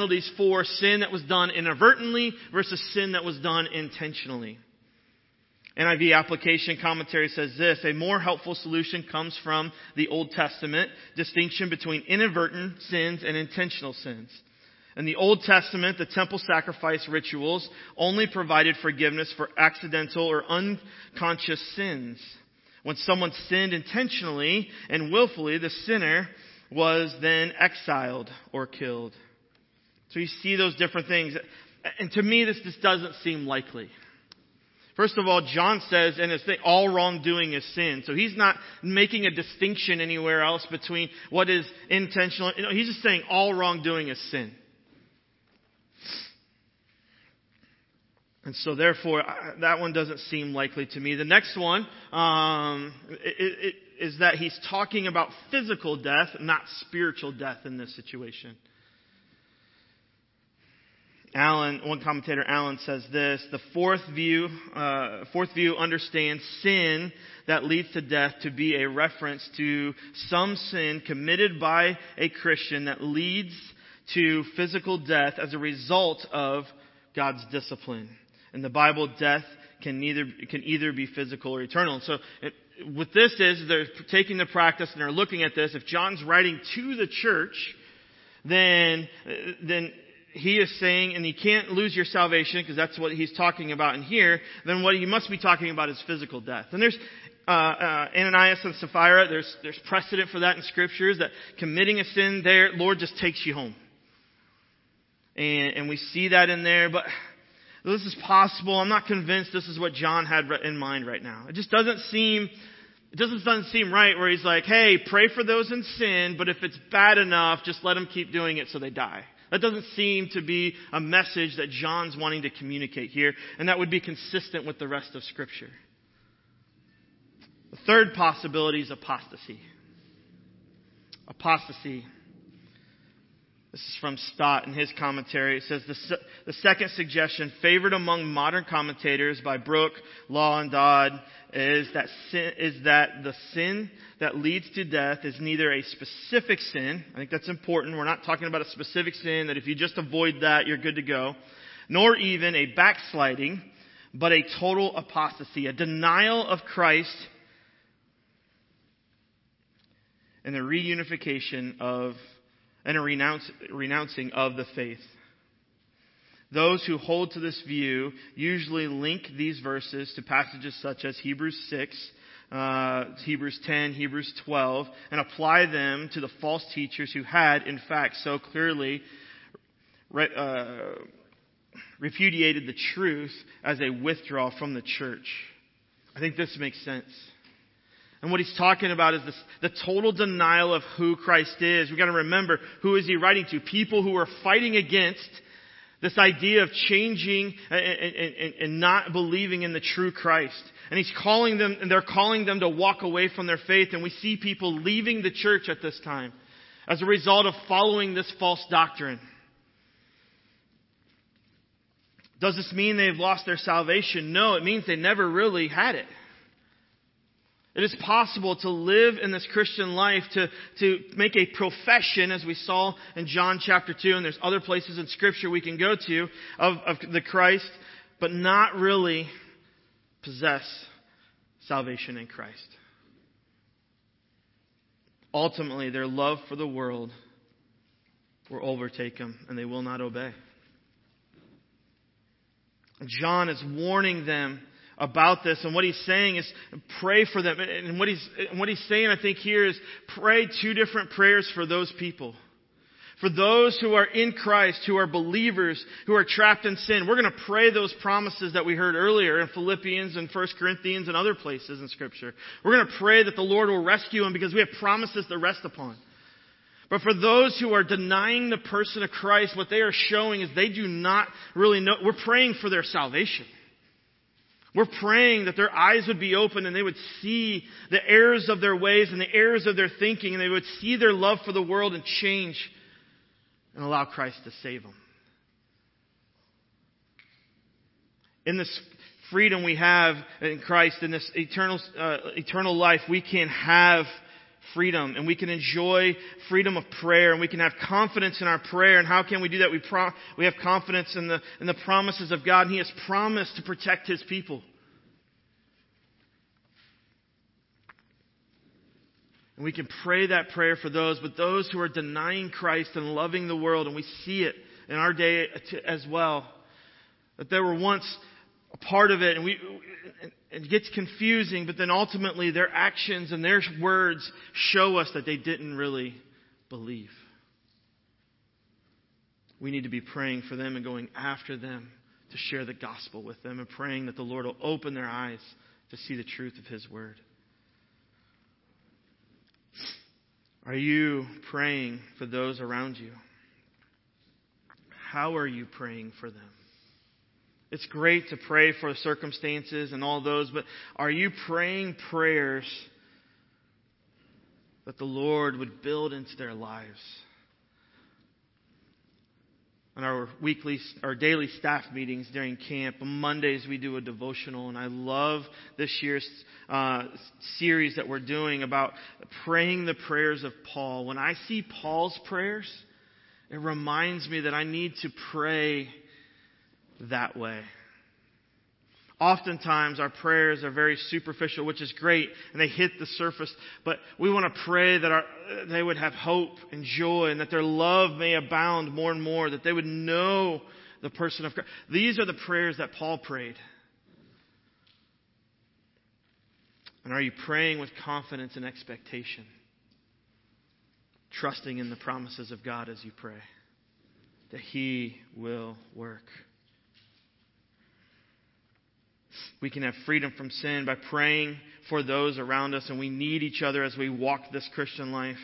for sin that was done inadvertently versus sin that was done intentionally. NIV application commentary says this: a more helpful solution comes from the Old Testament distinction between inadvertent sins and intentional sins. In the Old Testament, the temple sacrifice rituals only provided forgiveness for accidental or unconscious sins. When someone sinned intentionally and willfully, the sinner was then exiled or killed. So you see those different things. And to me, this just doesn't seem likely. First of all, John says in his thing, all wrongdoing is sin. So he's not making a distinction anywhere else between what is intentional. He's just saying all wrongdoing is sin. And so therefore, that one doesn't seem likely to me. The next one is that he's talking about physical death, not spiritual death in this situation. One commentator, Allen, says this: the fourth view understands sin that leads to death to be a reference to some sin committed by a Christian that leads to physical death as a result of God's discipline. In the Bible, death can either be physical or eternal. So what this is, they're taking the practice and they're looking at this. If John's writing to the church, then he is saying, and you can't lose your salvation because that's what he's talking about in here, then what he must be talking about is physical death. And there's Ananias and Sapphira, there's precedent for that in scriptures, that committing a sin there, Lord just takes you home. And we see that in there, but this is possible. I'm not convinced this is what John had in mind right now. It just doesn't seem right where he's like, hey, pray for those in sin, but if it's bad enough, just let them keep doing it so they die. That doesn't seem to be a message that John's wanting to communicate here, and that would be consistent with the rest of Scripture. The third possibility is apostasy. Apostasy. This is from Stott in his commentary. It says, the second suggestion favored among modern commentators by Brooke, Law, and Dodd is that the sin that leads to death is neither a specific sin. I think that's important. We're not talking about a specific sin that if you just avoid that, you're good to go. Nor even a backsliding, but a total apostasy, a denial of Christ and the reunification of and a renouncing of the faith. Those who hold to this view usually link these verses to passages such as Hebrews 6, Hebrews 10, Hebrews 12, and apply them to the false teachers who had, in fact, so clearly repudiated the truth as a withdrawal from the church. I think this makes sense. And what he's talking about is the total denial of who Christ is. We've got to remember, who is he writing to? People who are fighting against this idea of changing and not believing in the true Christ. And he's calling them, and they're calling them to walk away from their faith. And we see people leaving the church at this time as a result of following this false doctrine. Does this mean they've lost their salvation? No, it means they never really had it. It is possible to live in this Christian life, to make a profession, as we saw in John chapter 2, and there's other places in Scripture we can go to, of the Christ, but not really possess salvation in Christ. Ultimately, their love for the world will overtake them, and they will not obey. John is warning them about this, and what he's saying is pray for them. And what he's saying, I think, here is pray two different prayers for those people. For those who are in Christ, who are believers, who are trapped in sin, we're going to pray those promises that we heard earlier in Philippians and 1 Corinthians and other places in Scripture. We're going to pray that the Lord will rescue them because we have promises to rest upon. But for those who are denying the person of Christ, what they are showing is they do not really know. We're praying for their salvation. We're praying that their eyes would be open and they would see the errors of their ways and the errors of their thinking, and they would see their love for the world and change and allow Christ to save them. In this freedom we have in Christ, in this eternal life, we can have freedom, and we can enjoy freedom of prayer, and we can have confidence in our prayer. And how can we do that? We have confidence in the promises of God, and He has promised to protect His people. And we can pray that prayer for those, but those who are denying Christ and loving the world, and we see it in our day as well, that they were once a part of it, and it gets confusing, but then ultimately their actions and their words show us that they didn't really believe. We need to be praying for them and going after them to share the gospel with them, and praying that the Lord will open their eyes to see the truth of His word. Are you praying for those around you? How are you praying for them? It's great to pray for circumstances and all those, but are you praying prayers that the Lord would build into their lives? On our daily staff meetings during camp, on Mondays we do a devotional, and I love this year's series that we're doing about praying the prayers of Paul. When I see Paul's prayers, it reminds me that I need to pray that way. Oftentimes our prayers are very superficial, which is great, and they hit the surface. But we want to pray that they would have hope and joy, and that their love may abound more and more, that they would know the person of Christ. These are the prayers that Paul prayed. And are you praying with confidence and expectation? Trusting in the promises of God as you pray, that He will work. We can have freedom from sin by praying for those around us, and we need each other as we walk this Christian life.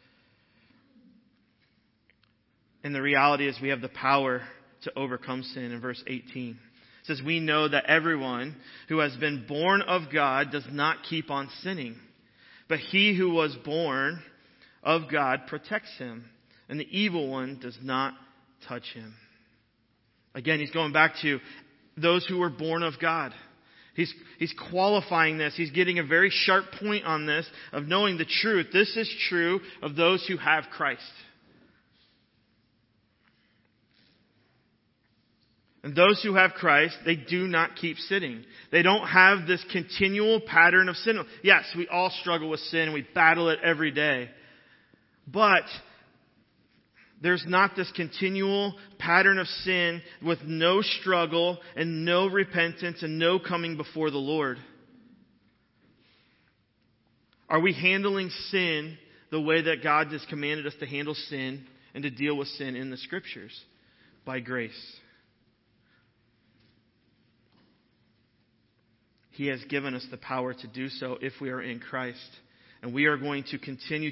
And the reality is we have the power to overcome sin in verse 18. It says, we know that everyone who has been born of God does not keep on sinning, but he who was born of God protects him, and the evil one does not touch him. Again, he's going back to those who were born of God. He's qualifying this. He's getting a very sharp point on this of knowing the truth. This is true of those who have Christ. And those who have Christ, they do not keep sinning. They don't have this continual pattern of sin. Yes, we all struggle with sin. We battle it every day. But there's not this continual pattern of sin with no struggle and no repentance and no coming before the Lord. Are we handling sin the way that God has commanded us to handle sin and to deal with sin in the Scriptures? By grace. He has given us the power to do so if we are in Christ. And we are going to continue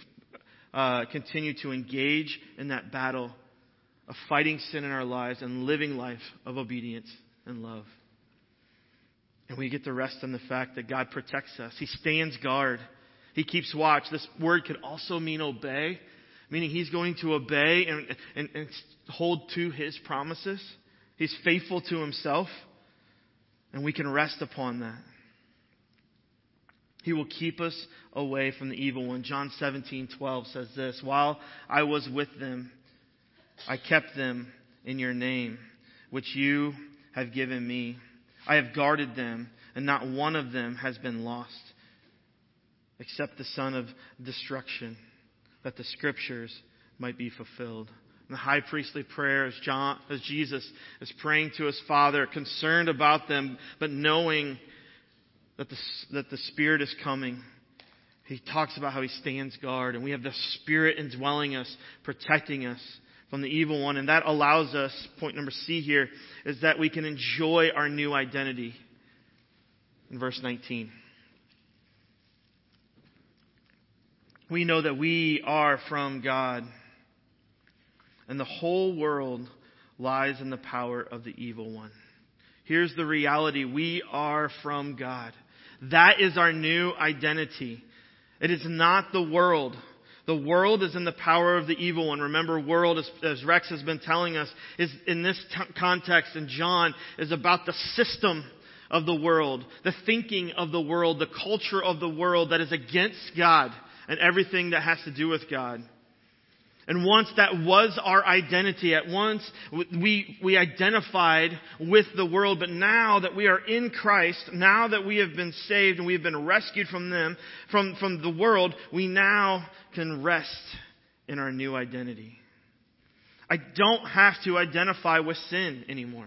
to engage in that battle of fighting sin in our lives and living life of obedience and love. And we get to rest in the fact that God protects us. He stands guard. He keeps watch. This word could also mean obey, meaning He's going to obey and hold to His promises. He's faithful to Himself, and we can rest upon that. He will keep us away from the evil one. John 17:12 says this, while I was with them, I kept them in your name, which you have given me. I have guarded them, and not one of them has been lost, except the son of destruction, that the Scriptures might be fulfilled. And the high priestly prayer as Jesus is praying to His Father, concerned about them, but knowing that the Spirit is coming. He talks about how He stands guard, and we have the Spirit indwelling us, protecting us from the evil one. And that allows us, point number C here, is that we can enjoy our new identity. In verse 19. We know that we are from God, and the whole world lies in the power of the evil one. Here's the reality. We are from God. That is our new identity. It is not the world. The world is in the power of the evil one. Remember, world, as Rex has been telling us, is in this context, and John, is about the system of the world, the thinking of the world, the culture of the world that is against God and everything that has to do with God. And once that was our identity, at once we identified with the world, but now that we are in Christ, now that we have been saved and we have been rescued from the world, we now can rest in our new identity. I don't have to identify with sin anymore.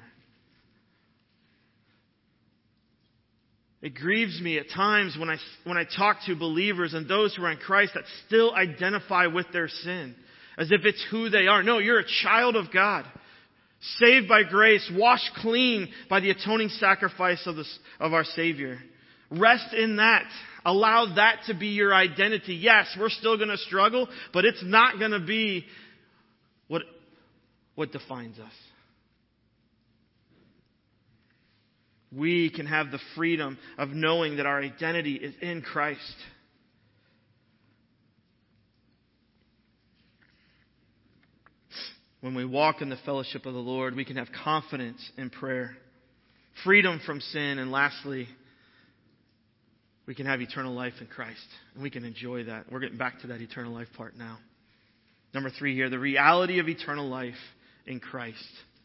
It grieves me at times when I talk to believers and those who are in Christ that still identify with their sin, as if it's who they are. No, you're a child of God, saved by grace, washed clean by the atoning sacrifice of our Savior. Rest in that. Allow that to be your identity. Yes, we're still going to struggle, but it's not going to be what defines us. We can have the freedom of knowing that our identity is in Christ. When we walk in the fellowship of the Lord, we can have confidence in prayer, freedom from sin, and lastly, we can have eternal life in Christ. And we can enjoy that. We're getting back to that eternal life part now. Number 3 here, the reality of eternal life in Christ.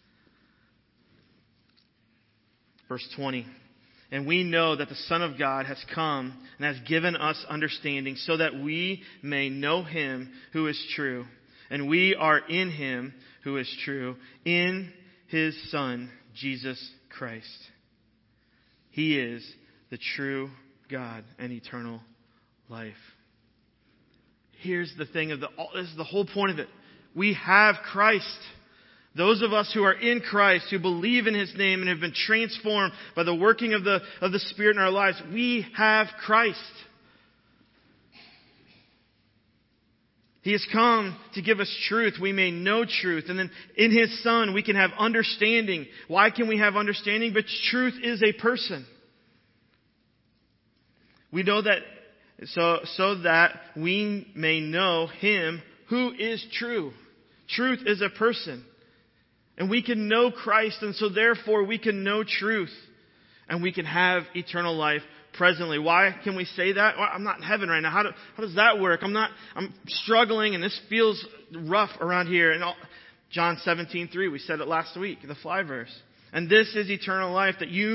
Verse 20. And we know that the Son of God has come and has given us understanding so that we may know Him who is true. And we are in Him who is true, in His Son, Jesus Christ. He is the true God and eternal life. Here's the thing this is the whole point of it. We have Christ. Those of us who are in Christ, who believe in His name and have been transformed by the working of the Spirit in our lives, we have Christ. He has come to give us truth. We may know truth. And then in His Son, we can have understanding. Why can we have understanding? But truth is a person. We know that so that we may know Him who is true. Truth is a person. And we can know Christ, and so therefore we can know truth. And we can have eternal life presently. Why can we say that? Well, I'm not in heaven right now. How does that work? I'm struggling, and this feels rough around here. And John 17:3, we said it last week, the fly verse. And this is eternal life,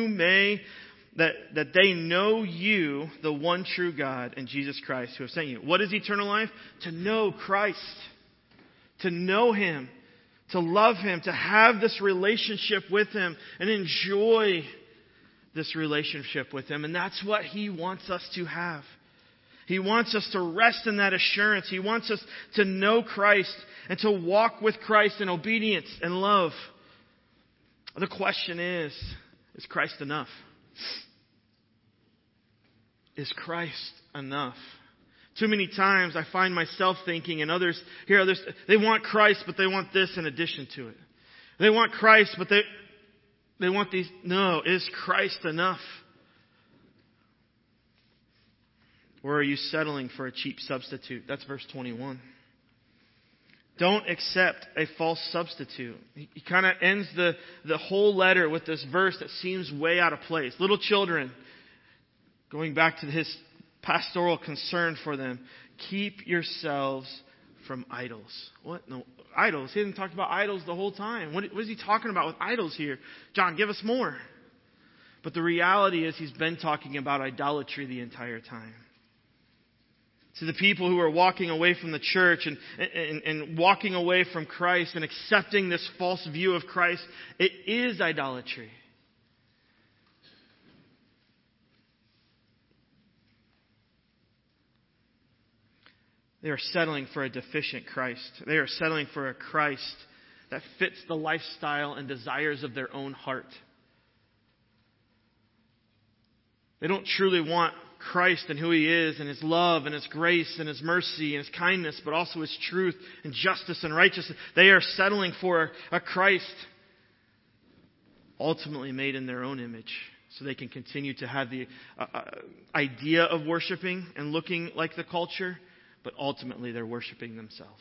that they know you, the one true God, and Jesus Christ, who have sent you. What is eternal life? To know Christ. To know Him. To love Him. To have this relationship with Him. And enjoy this relationship with Him. And that's what He wants us to have. He wants us to rest in that assurance. He wants us to know Christ and to walk with Christ in obedience and love. The question is Christ enough? Is Christ enough? Too many times I find myself thinking, and others, they want Christ, but they want this in addition to it. They want Christ, but they want these. No, is Christ enough? Or are you settling for a cheap substitute? That's verse 21. Don't accept a false substitute. He kind of ends the whole letter with this verse that seems way out of place. Little children, going back to his pastoral concern for them, keep yourselves from idols. What? No, idols. He hasn't talked about idols the whole time. What is he talking about with idols here? John, give us more. But the reality is he's been talking about idolatry the entire time. To the people who are walking away from the church and walking away from Christ and accepting this false view of Christ, it is idolatry. They are settling for a deficient Christ. They are settling for a Christ that fits the lifestyle and desires of their own heart. They don't truly want Christ and who He is and His love and His grace and His mercy and His kindness, but also His truth and justice and righteousness. They are settling for a Christ ultimately made in their own image so they can continue to have the idea of worshiping and looking like the culture, but ultimately they're worshiping themselves.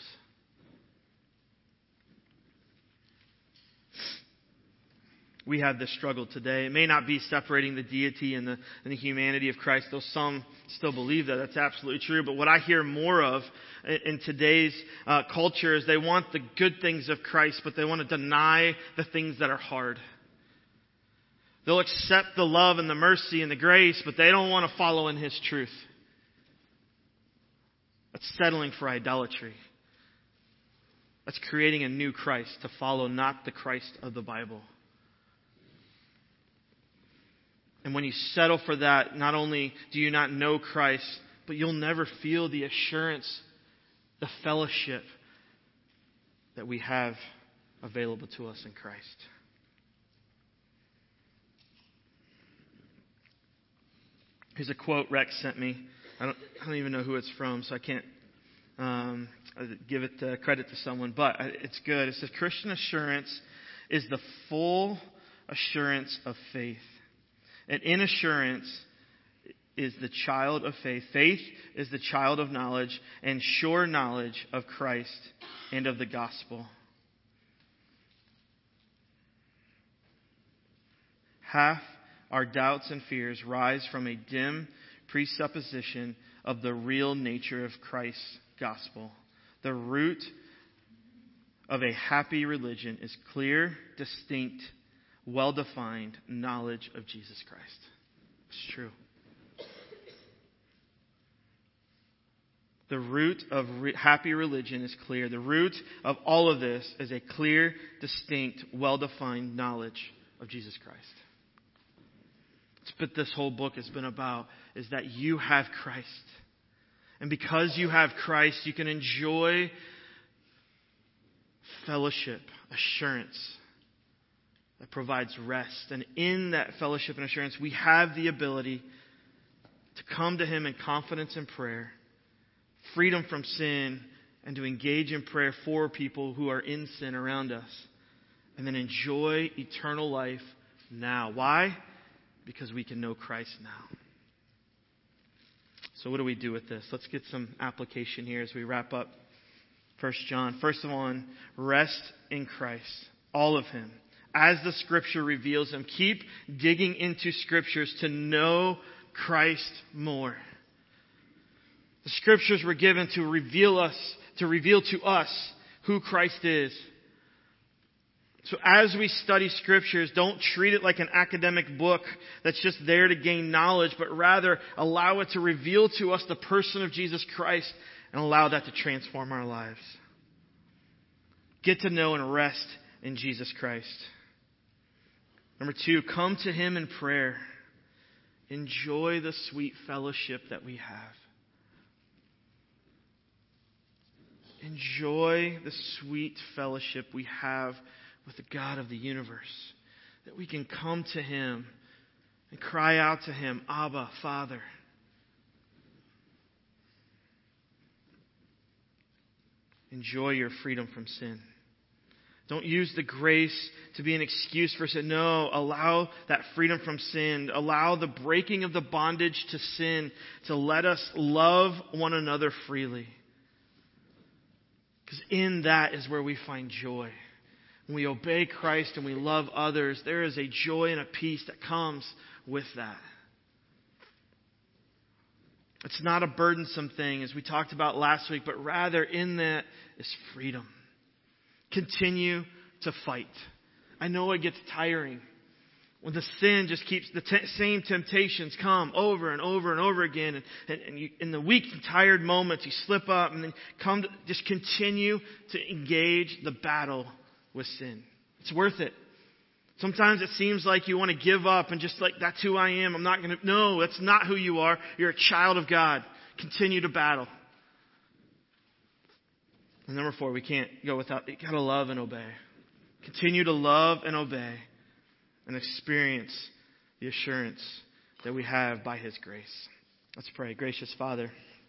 we have this struggle today. It may not be separating the deity and the humanity of Christ, though some still believe that. That's absolutely true. But what I hear more of in today's culture is they want the good things of Christ, but they want to deny the things that are hard. They'll accept the love and the mercy and the grace, but they don't want to follow in His truth. That's settling for idolatry. That's creating a new Christ to follow, not the Christ of the Bible. And when you settle for that, not only do you not know Christ, but you'll never feel the assurance, the fellowship that we have available to us in Christ. Here's a quote Rex sent me. I don't even know who it's from, so I can't give it credit to someone, but it's good. It says, Christian assurance is the full assurance of faith. And in assurance is the child of faith. Faith is the child of knowledge, and sure knowledge of Christ and of the gospel. Half our doubts and fears rise from a dim presupposition of the real nature of Christ's gospel. The root of a happy religion is clear, distinct, well-defined knowledge of Jesus Christ. It's true. The root of happy religion is clear. The root of all of this is a clear, distinct, well-defined knowledge of Jesus Christ. It's what this whole book has been about, is that you have Christ. And because you have Christ, you can enjoy fellowship, assurance that provides rest. And in that fellowship and assurance, we have the ability to come to Him in confidence and prayer, freedom from sin, and to engage in prayer for people who are in sin around us. And then enjoy eternal life now. Why? Because we can know Christ now. So what do we do with this? Let's get some application here as we wrap up 1 John. First of all, rest in Christ. All of Him. As the Scripture reveals Him. Keep digging into Scriptures to know Christ more. The Scriptures were given to reveal to us who Christ is. So as we study Scriptures, don't treat it like an academic book that's just there to gain knowledge, but rather allow it to reveal to us the person of Jesus Christ and allow that to transform our lives. Get to know and rest in Jesus Christ. Number 2, come to Him in prayer. Enjoy the sweet fellowship that we have. Enjoy the sweet fellowship we have with the God of the universe. That we can come to Him and cry out to Him, Abba, Father. Enjoy your freedom from sin. Don't use the grace to be an excuse for sin. No, allow that freedom from sin. Allow the breaking of the bondage to sin to let us love one another freely. Because in that is where we find joy. When we obey Christ and we love others, there is a joy and a peace that comes with that. It's not a burdensome thing, as we talked about last week, but rather in that is freedom. Continue to fight. I know it gets tiring when the sin just keeps, same temptations come over and over and over again. And you, in the weak and tired moments, you slip up and then just continue to engage the battle with sin. It's worth it. Sometimes it seems like you want to give up and just like, that's who I am. I'm not going to. No, that's not who you are. You're a child of God. Continue to battle. And number 4, we can't go without, you got to love and obey. Continue to love and obey and experience the assurance that we have by His grace. Let's pray. Gracious Father,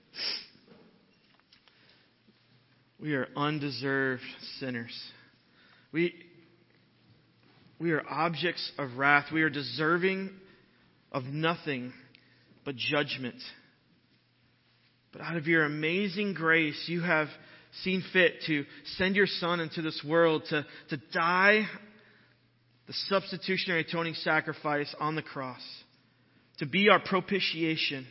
we are undeserved sinners. We are objects of wrath. We are deserving of nothing but judgment. But out of your amazing grace, you have seen fit to send your Son into this world to die the substitutionary atoning sacrifice on the cross, to be our propitiation.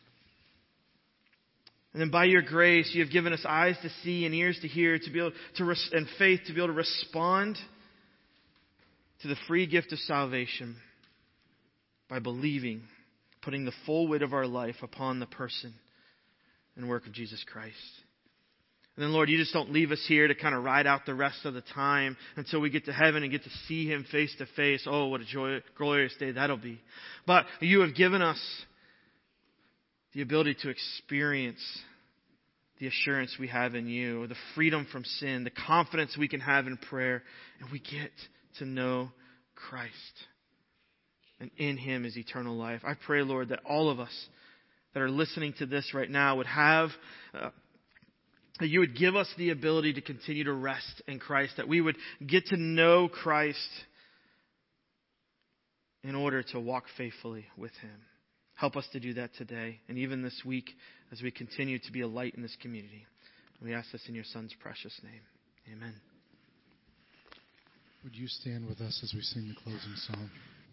And then by your grace, you have given us eyes to see and ears to hear, to be able to and faith to be able to respond to the free gift of salvation by believing, putting the full weight of our life upon the person and work of Jesus Christ. And then, Lord, you just don't leave us here to kind of ride out the rest of the time until we get to heaven and get to see Him face to face. Oh, what a glorious day that'll be. But you have given us the ability to experience the assurance we have in you, the freedom from sin, the confidence we can have in prayer, and we get to know Christ. And in Him is eternal life. I pray, Lord, that all of us that are listening to this right now would have, that you would give us the ability to continue to rest in Christ, that we would get to know Christ in order to walk faithfully with Him. Help us to do that today and even this week as we continue to be a light in this community. And we ask this in your Son's precious name. Amen.
Would you stand with us as we sing the closing song?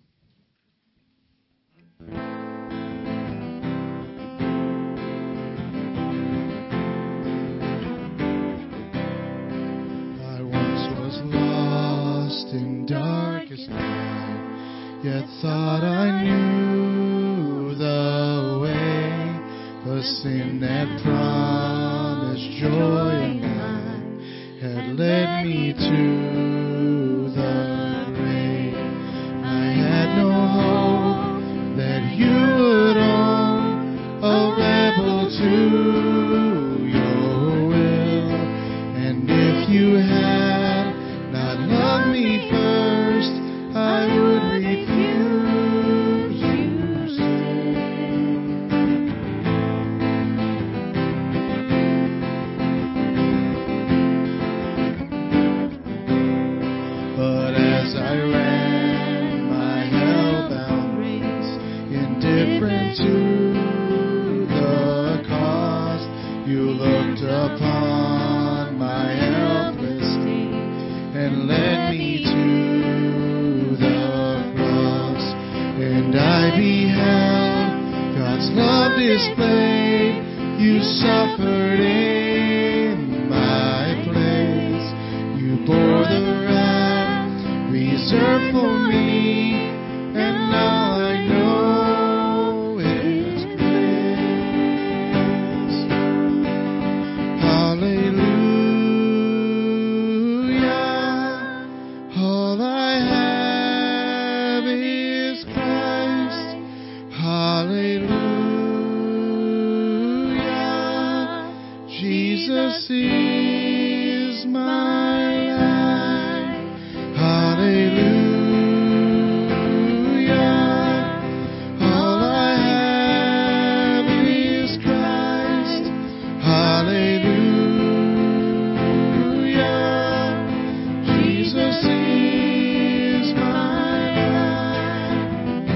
I once was lost in darkest night, yet thought I knew the way. The sin that promised joy and light had led me to the grave. I had no hope that you would own a rebel to your will. And if you had not loved me first, I would refuse you still. But as I ran my hell-bound race, indifferent to the cost, you looked upon my helpless state and led me to the cross. And I beheld God's love displayed. You suffered in my place. You bore the wrath reserved for me, and now I know it's grace. Hallelujah. All I have is Christ. Hallelujah. Jesus is my life. Hallelujah. All I have is Christ. Hallelujah. Jesus is my life.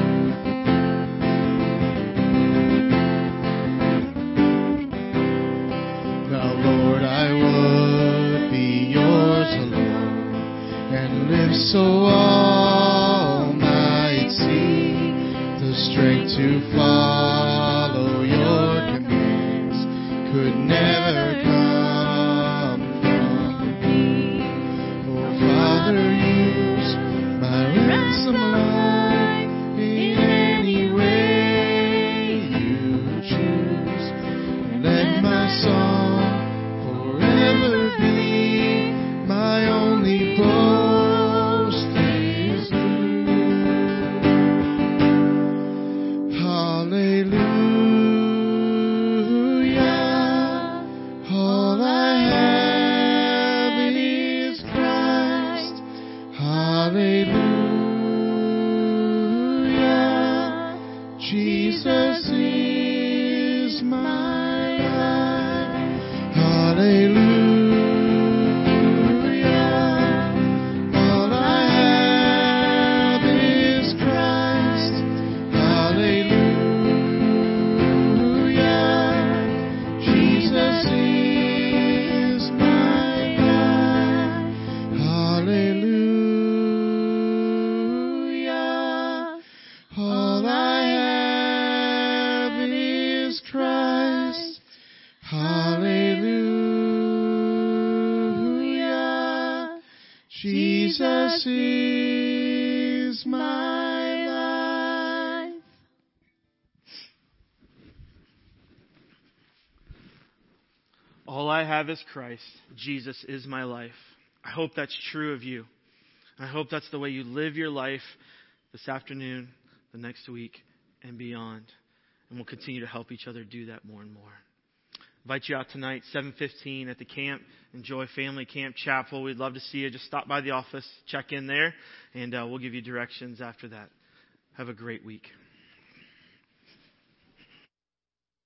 Now, Lord, I would be yours alone and live so all might see the strength to follow your commands could never come from me. Oh, Father, use my ransom life in any way you choose. Let my song forever be my only boast is you. Hallelujah. All I have is Christ. Hallelujah. Jesus is my life. Hallelujah. All I have is Christ. Hallelujah. Jesus is my life. Hallelujah. Jesus is my life.
All I have is Christ. Jesus is my life. I hope that's true of you. I hope that's the way you live your life this afternoon, the next week, and beyond. And we'll continue to help each other do that more and more. Invite you out tonight, 7:15 at the camp. Enjoy Family Camp Chapel. We'd love to see you. Just stop by the office, check in there, and we'll give you directions after that. Have a great week.